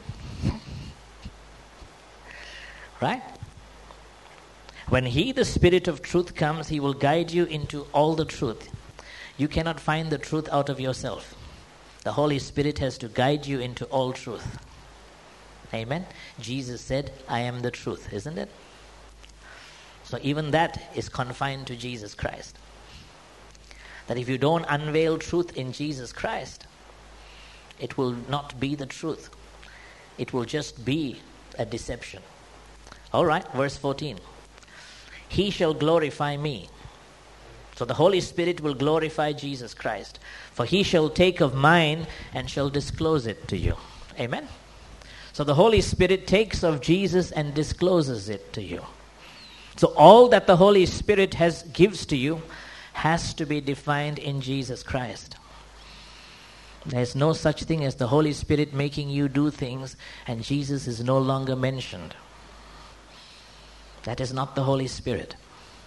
Right? When He, the Spirit of truth, comes, He will guide you into all the truth. You cannot find the truth out of yourself. The Holy Spirit has to guide you into all truth. Amen? Jesus said, I am the truth, isn't it? So even that is confined to Jesus Christ. That if you don't unveil truth in Jesus Christ, it will not be the truth. It will just be a deception. All right, verse 14. He shall glorify me. So the Holy Spirit will glorify Jesus Christ. For He shall take of mine and shall disclose it to you. Amen? So the Holy Spirit takes of Jesus and discloses it to you. So all that the Holy Spirit gives to you has to be defined in Jesus Christ. There is no such thing as the Holy Spirit making you do things and Jesus is no longer mentioned. That is not the Holy Spirit.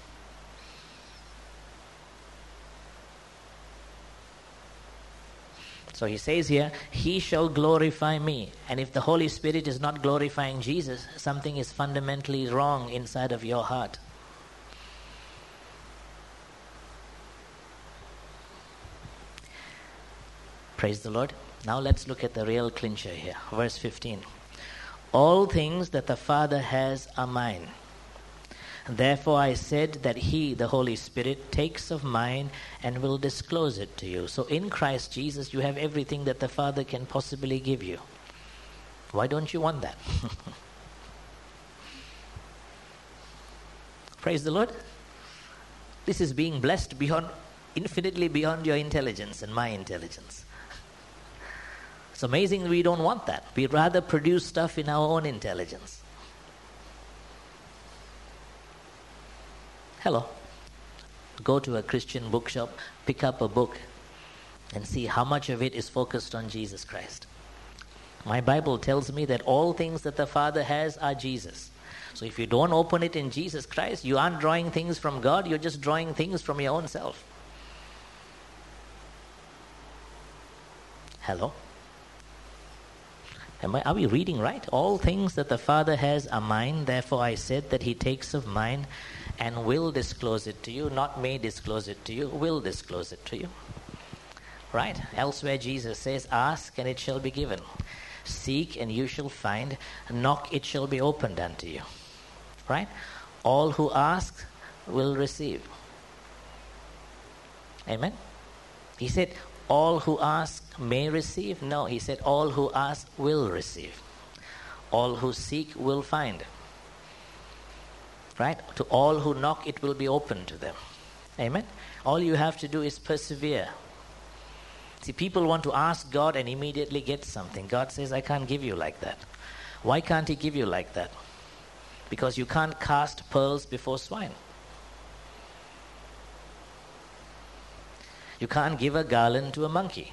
So he says here, He shall glorify me. And if the Holy Spirit is not glorifying Jesus, something is fundamentally wrong inside of your heart. Praise the Lord. Now let's look at the real clincher here. Verse 15. All things that the Father has are mine. Therefore I said that He, the Holy Spirit, takes of mine and will disclose it to you. So in Christ Jesus, you have everything that the Father can possibly give you. Why don't you want that? Praise the Lord. This is being blessed infinitely beyond your intelligence and my intelligence. It's amazing we don't want that. We'd rather produce stuff in our own intelligence. Hello. Go to a Christian bookshop, pick up a book, and see how much of it is focused on Jesus Christ. My Bible tells me that all things that the Father has are Jesus. So if you don't open it in Jesus Christ, you aren't drawing things from God, you're just drawing things from your own self. Hello? Are we reading right? All things that the Father has are mine, therefore I said that He takes of mine and will disclose it to you. Not may disclose it to you, will disclose it to you. Right? Elsewhere Jesus says, ask and it shall be given. Seek and you shall find. Knock, it shall be opened unto you. Right? All who ask will receive. Amen? He said, all who ask may receive. No, he said, all who ask will receive. All who seek will find. Right? To all who knock, it will be open to them. Amen? All you have to do is persevere. See, people want to ask God and immediately get something. God says, I can't give you like that. Why can't He give you like that? Because you can't cast pearls before swine. You can't give a garland to a monkey.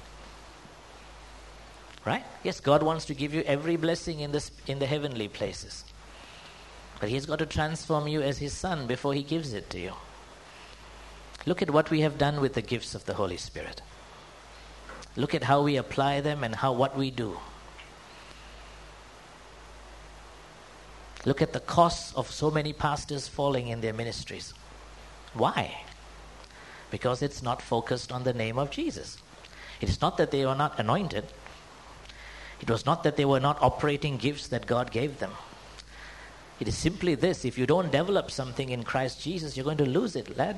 Right? Yes, God wants to give you every blessing in the heavenly places. But He's got to transform you as His son before He gives it to you. Look at what we have done with the gifts of the Holy Spirit. Look at how we apply them and what we do. Look at the costs of so many pastors falling in their ministries. Why? Because it's not focused on the name of Jesus. It is not that they were not anointed. It was not that they were not operating gifts that God gave them. It is simply this: if you don't develop something in Christ Jesus, you're going to lose it, lad.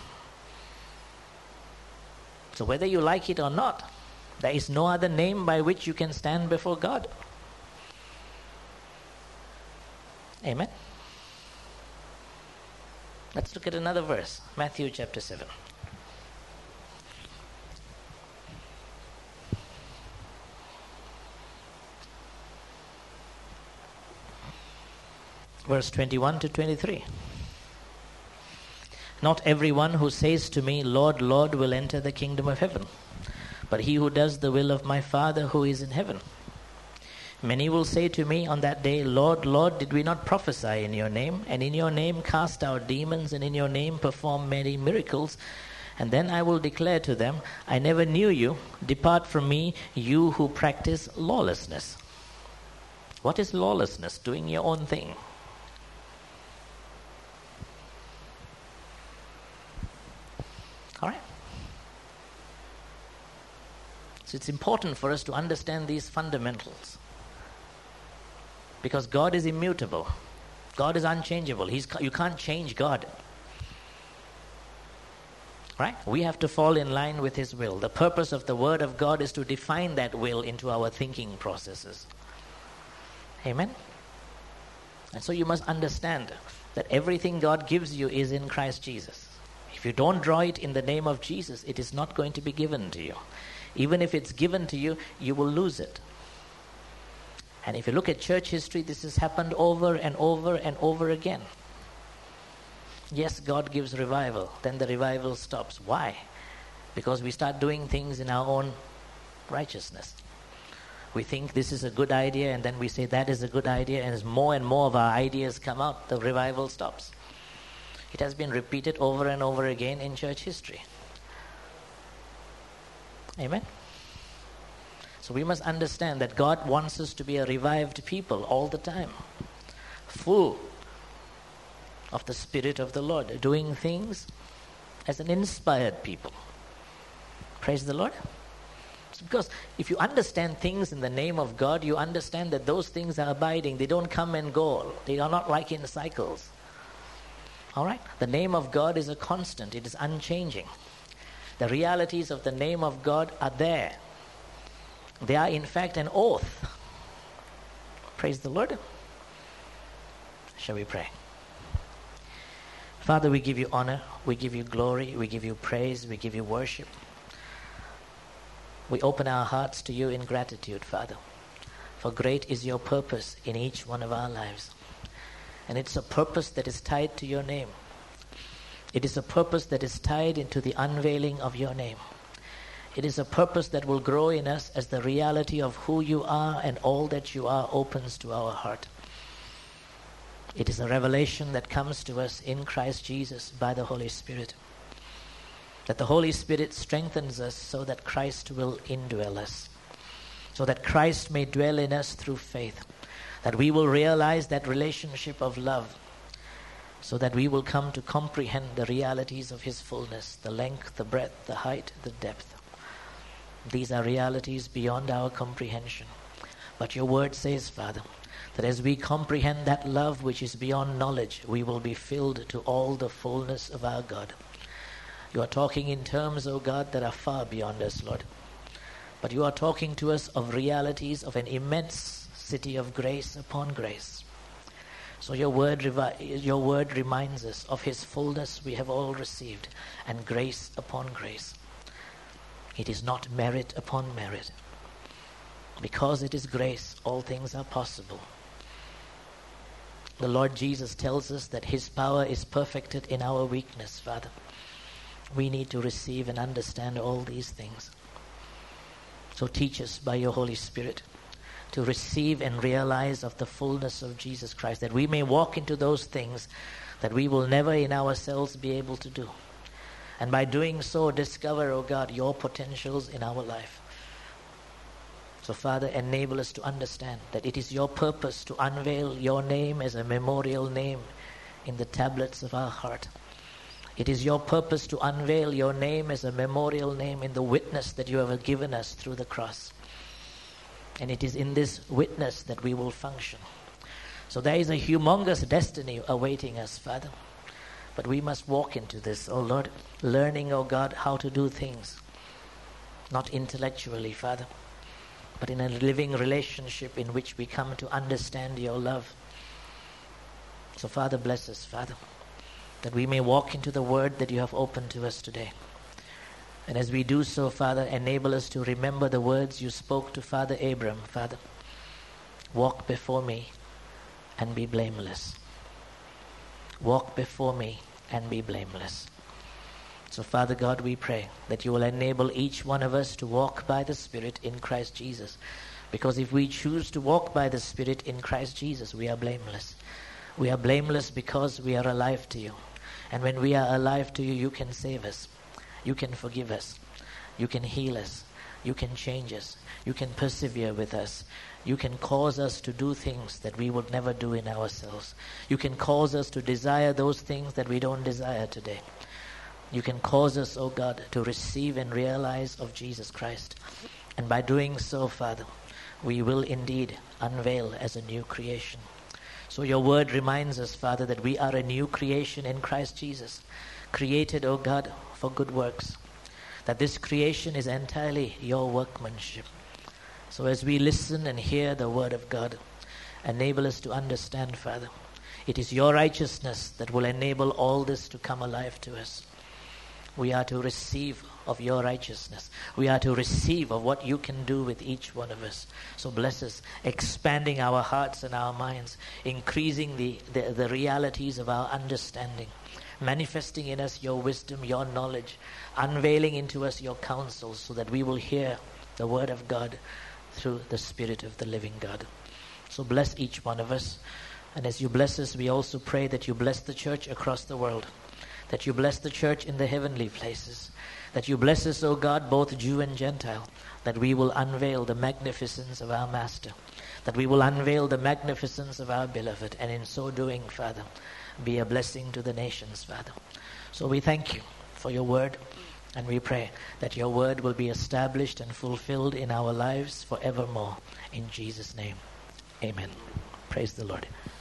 So whether you like it or not, there is no other name by which you can stand before God. Amen. Let's look at another verse. Matthew chapter 7. Verse 21 to 23. Not everyone who says to me, Lord, Lord, will enter the kingdom of heaven, but he who does the will of my Father who is in heaven. Many will say to me on that day, Lord, Lord, did we not prophesy in your name, and in your name cast out demons, and in your name perform many miracles? And then I will declare to them, I never knew you. Depart from me, you who practice lawlessness. What is lawlessness? Doing your own thing. All right. So it's important for us to understand these fundamentals, because God is immutable. God is unchangeable. You can't change God. Right? We have to fall in line with His will. The purpose of the Word of God is to define that will into our thinking processes. Amen? And so you must understand that everything God gives you is in Christ Jesus. If you don't draw it in the name of Jesus, it is not going to be given to you. Even if it's given to you, you will lose it. And if you look at church history, this has happened over and over and over again. Yes, God gives revival. Then the revival stops. Why? Because we start doing things in our own righteousness. We think this is a good idea, and then we say that is a good idea, and as more and more of our ideas come out, the revival stops. It has been repeated over and over again in church history. Amen? So we must understand that God wants us to be a revived people all the time, full of the Spirit of the Lord, doing things as an inspired people. Praise the Lord. Because if you understand things in the name of God, you understand that those things are abiding. They don't come and go. They are not like in cycles. All right? The name of God is a constant. It is unchanging. The realities of the name of God are there. They are in fact an oath. Praise the Lord. Shall we pray? Father, we give you honor, we give you glory, we give you praise, we give you worship. We open our hearts to you in gratitude, Father, for great is your purpose in each one of our lives. And it's a purpose that is tied to your name. It is a purpose that is tied into the unveiling of your name. It is a purpose that will grow in us as the reality of who you are and all that you are opens to our heart. It is a revelation that comes to us in Christ Jesus by the Holy Spirit. That the Holy Spirit strengthens us so that Christ will indwell us. So that Christ may dwell in us through faith. That we will realize that relationship of love. So that we will come to comprehend the realities of His fullness. The length, the breadth, the height, the depth. These are realities beyond our comprehension. But your word says, Father, that as we comprehend that love which is beyond knowledge, we will be filled to all the fullness of our God. You are talking in terms, O God, that are far beyond us, Lord. But you are talking to us of realities of an immense city of grace upon grace. So your word reminds us of His fullness we have all received, and grace upon grace. It is not merit upon merit. Because it is grace, all things are possible. The Lord Jesus tells us that His power is perfected in our weakness, Father. We need to receive and understand all these things. So teach us by your Holy Spirit to receive and realize of the fullness of Jesus Christ, that we may walk into those things that we will never in ourselves be able to do. And by doing so, discover, O God, your potentials in our life. So, Father, enable us to understand that it is your purpose to unveil your name as a memorial name in the tablets of our heart. It is your purpose to unveil your name as a memorial name in the witness that you have given us through the cross. And it is in this witness that we will function. So there is a humongous destiny awaiting us, Father. But we must walk into this, oh Lord, learning, oh God, how to do things. Not intellectually, Father, but in a living relationship in which we come to understand your love. So, Father, bless us, Father, that we may walk into the word that you have opened to us today. And as we do so, Father, enable us to remember the words you spoke to Father Abram, Father. Walk before me and be blameless. Walk before me and be blameless. So, Father God, we pray that you will enable each one of us to walk by the Spirit in Christ Jesus. Because if we choose to walk by the Spirit in Christ Jesus, we are blameless. We are blameless because we are alive to you. And when we are alive to you, you can save us. You can forgive us. You can heal us. You can change us. You can persevere with us. You can cause us to do things that we would never do in ourselves. You can cause us to desire those things that we don't desire today. You can cause us, oh God, to receive and realize of Jesus Christ. And by doing so, Father, we will indeed unveil as a new creation. So your word reminds us, Father, that we are a new creation in Christ Jesus, created, oh God, for good works. That this creation is entirely your workmanship. So as we listen and hear the word of God, enable us to understand, Father, it is your righteousness that will enable all this to come alive to us. We are to receive of your righteousness. We are to receive of what you can do with each one of us. So bless us, expanding our hearts and our minds, increasing the realities of our understanding, manifesting in us your wisdom, your knowledge, unveiling into us your counsels so that we will hear the word of God through the Spirit of the living God. So bless each one of us. And as you bless us, we also pray that you bless the church across the world, that you bless the church in the heavenly places, that you bless us, O God, both Jew and Gentile, that we will unveil the magnificence of our Master, that we will unveil the magnificence of our beloved, and in so doing, Father, be a blessing to the nations, Father. So we thank you for your word, and we pray that your word will be established and fulfilled in our lives forevermore. In Jesus' name, amen. Praise the Lord.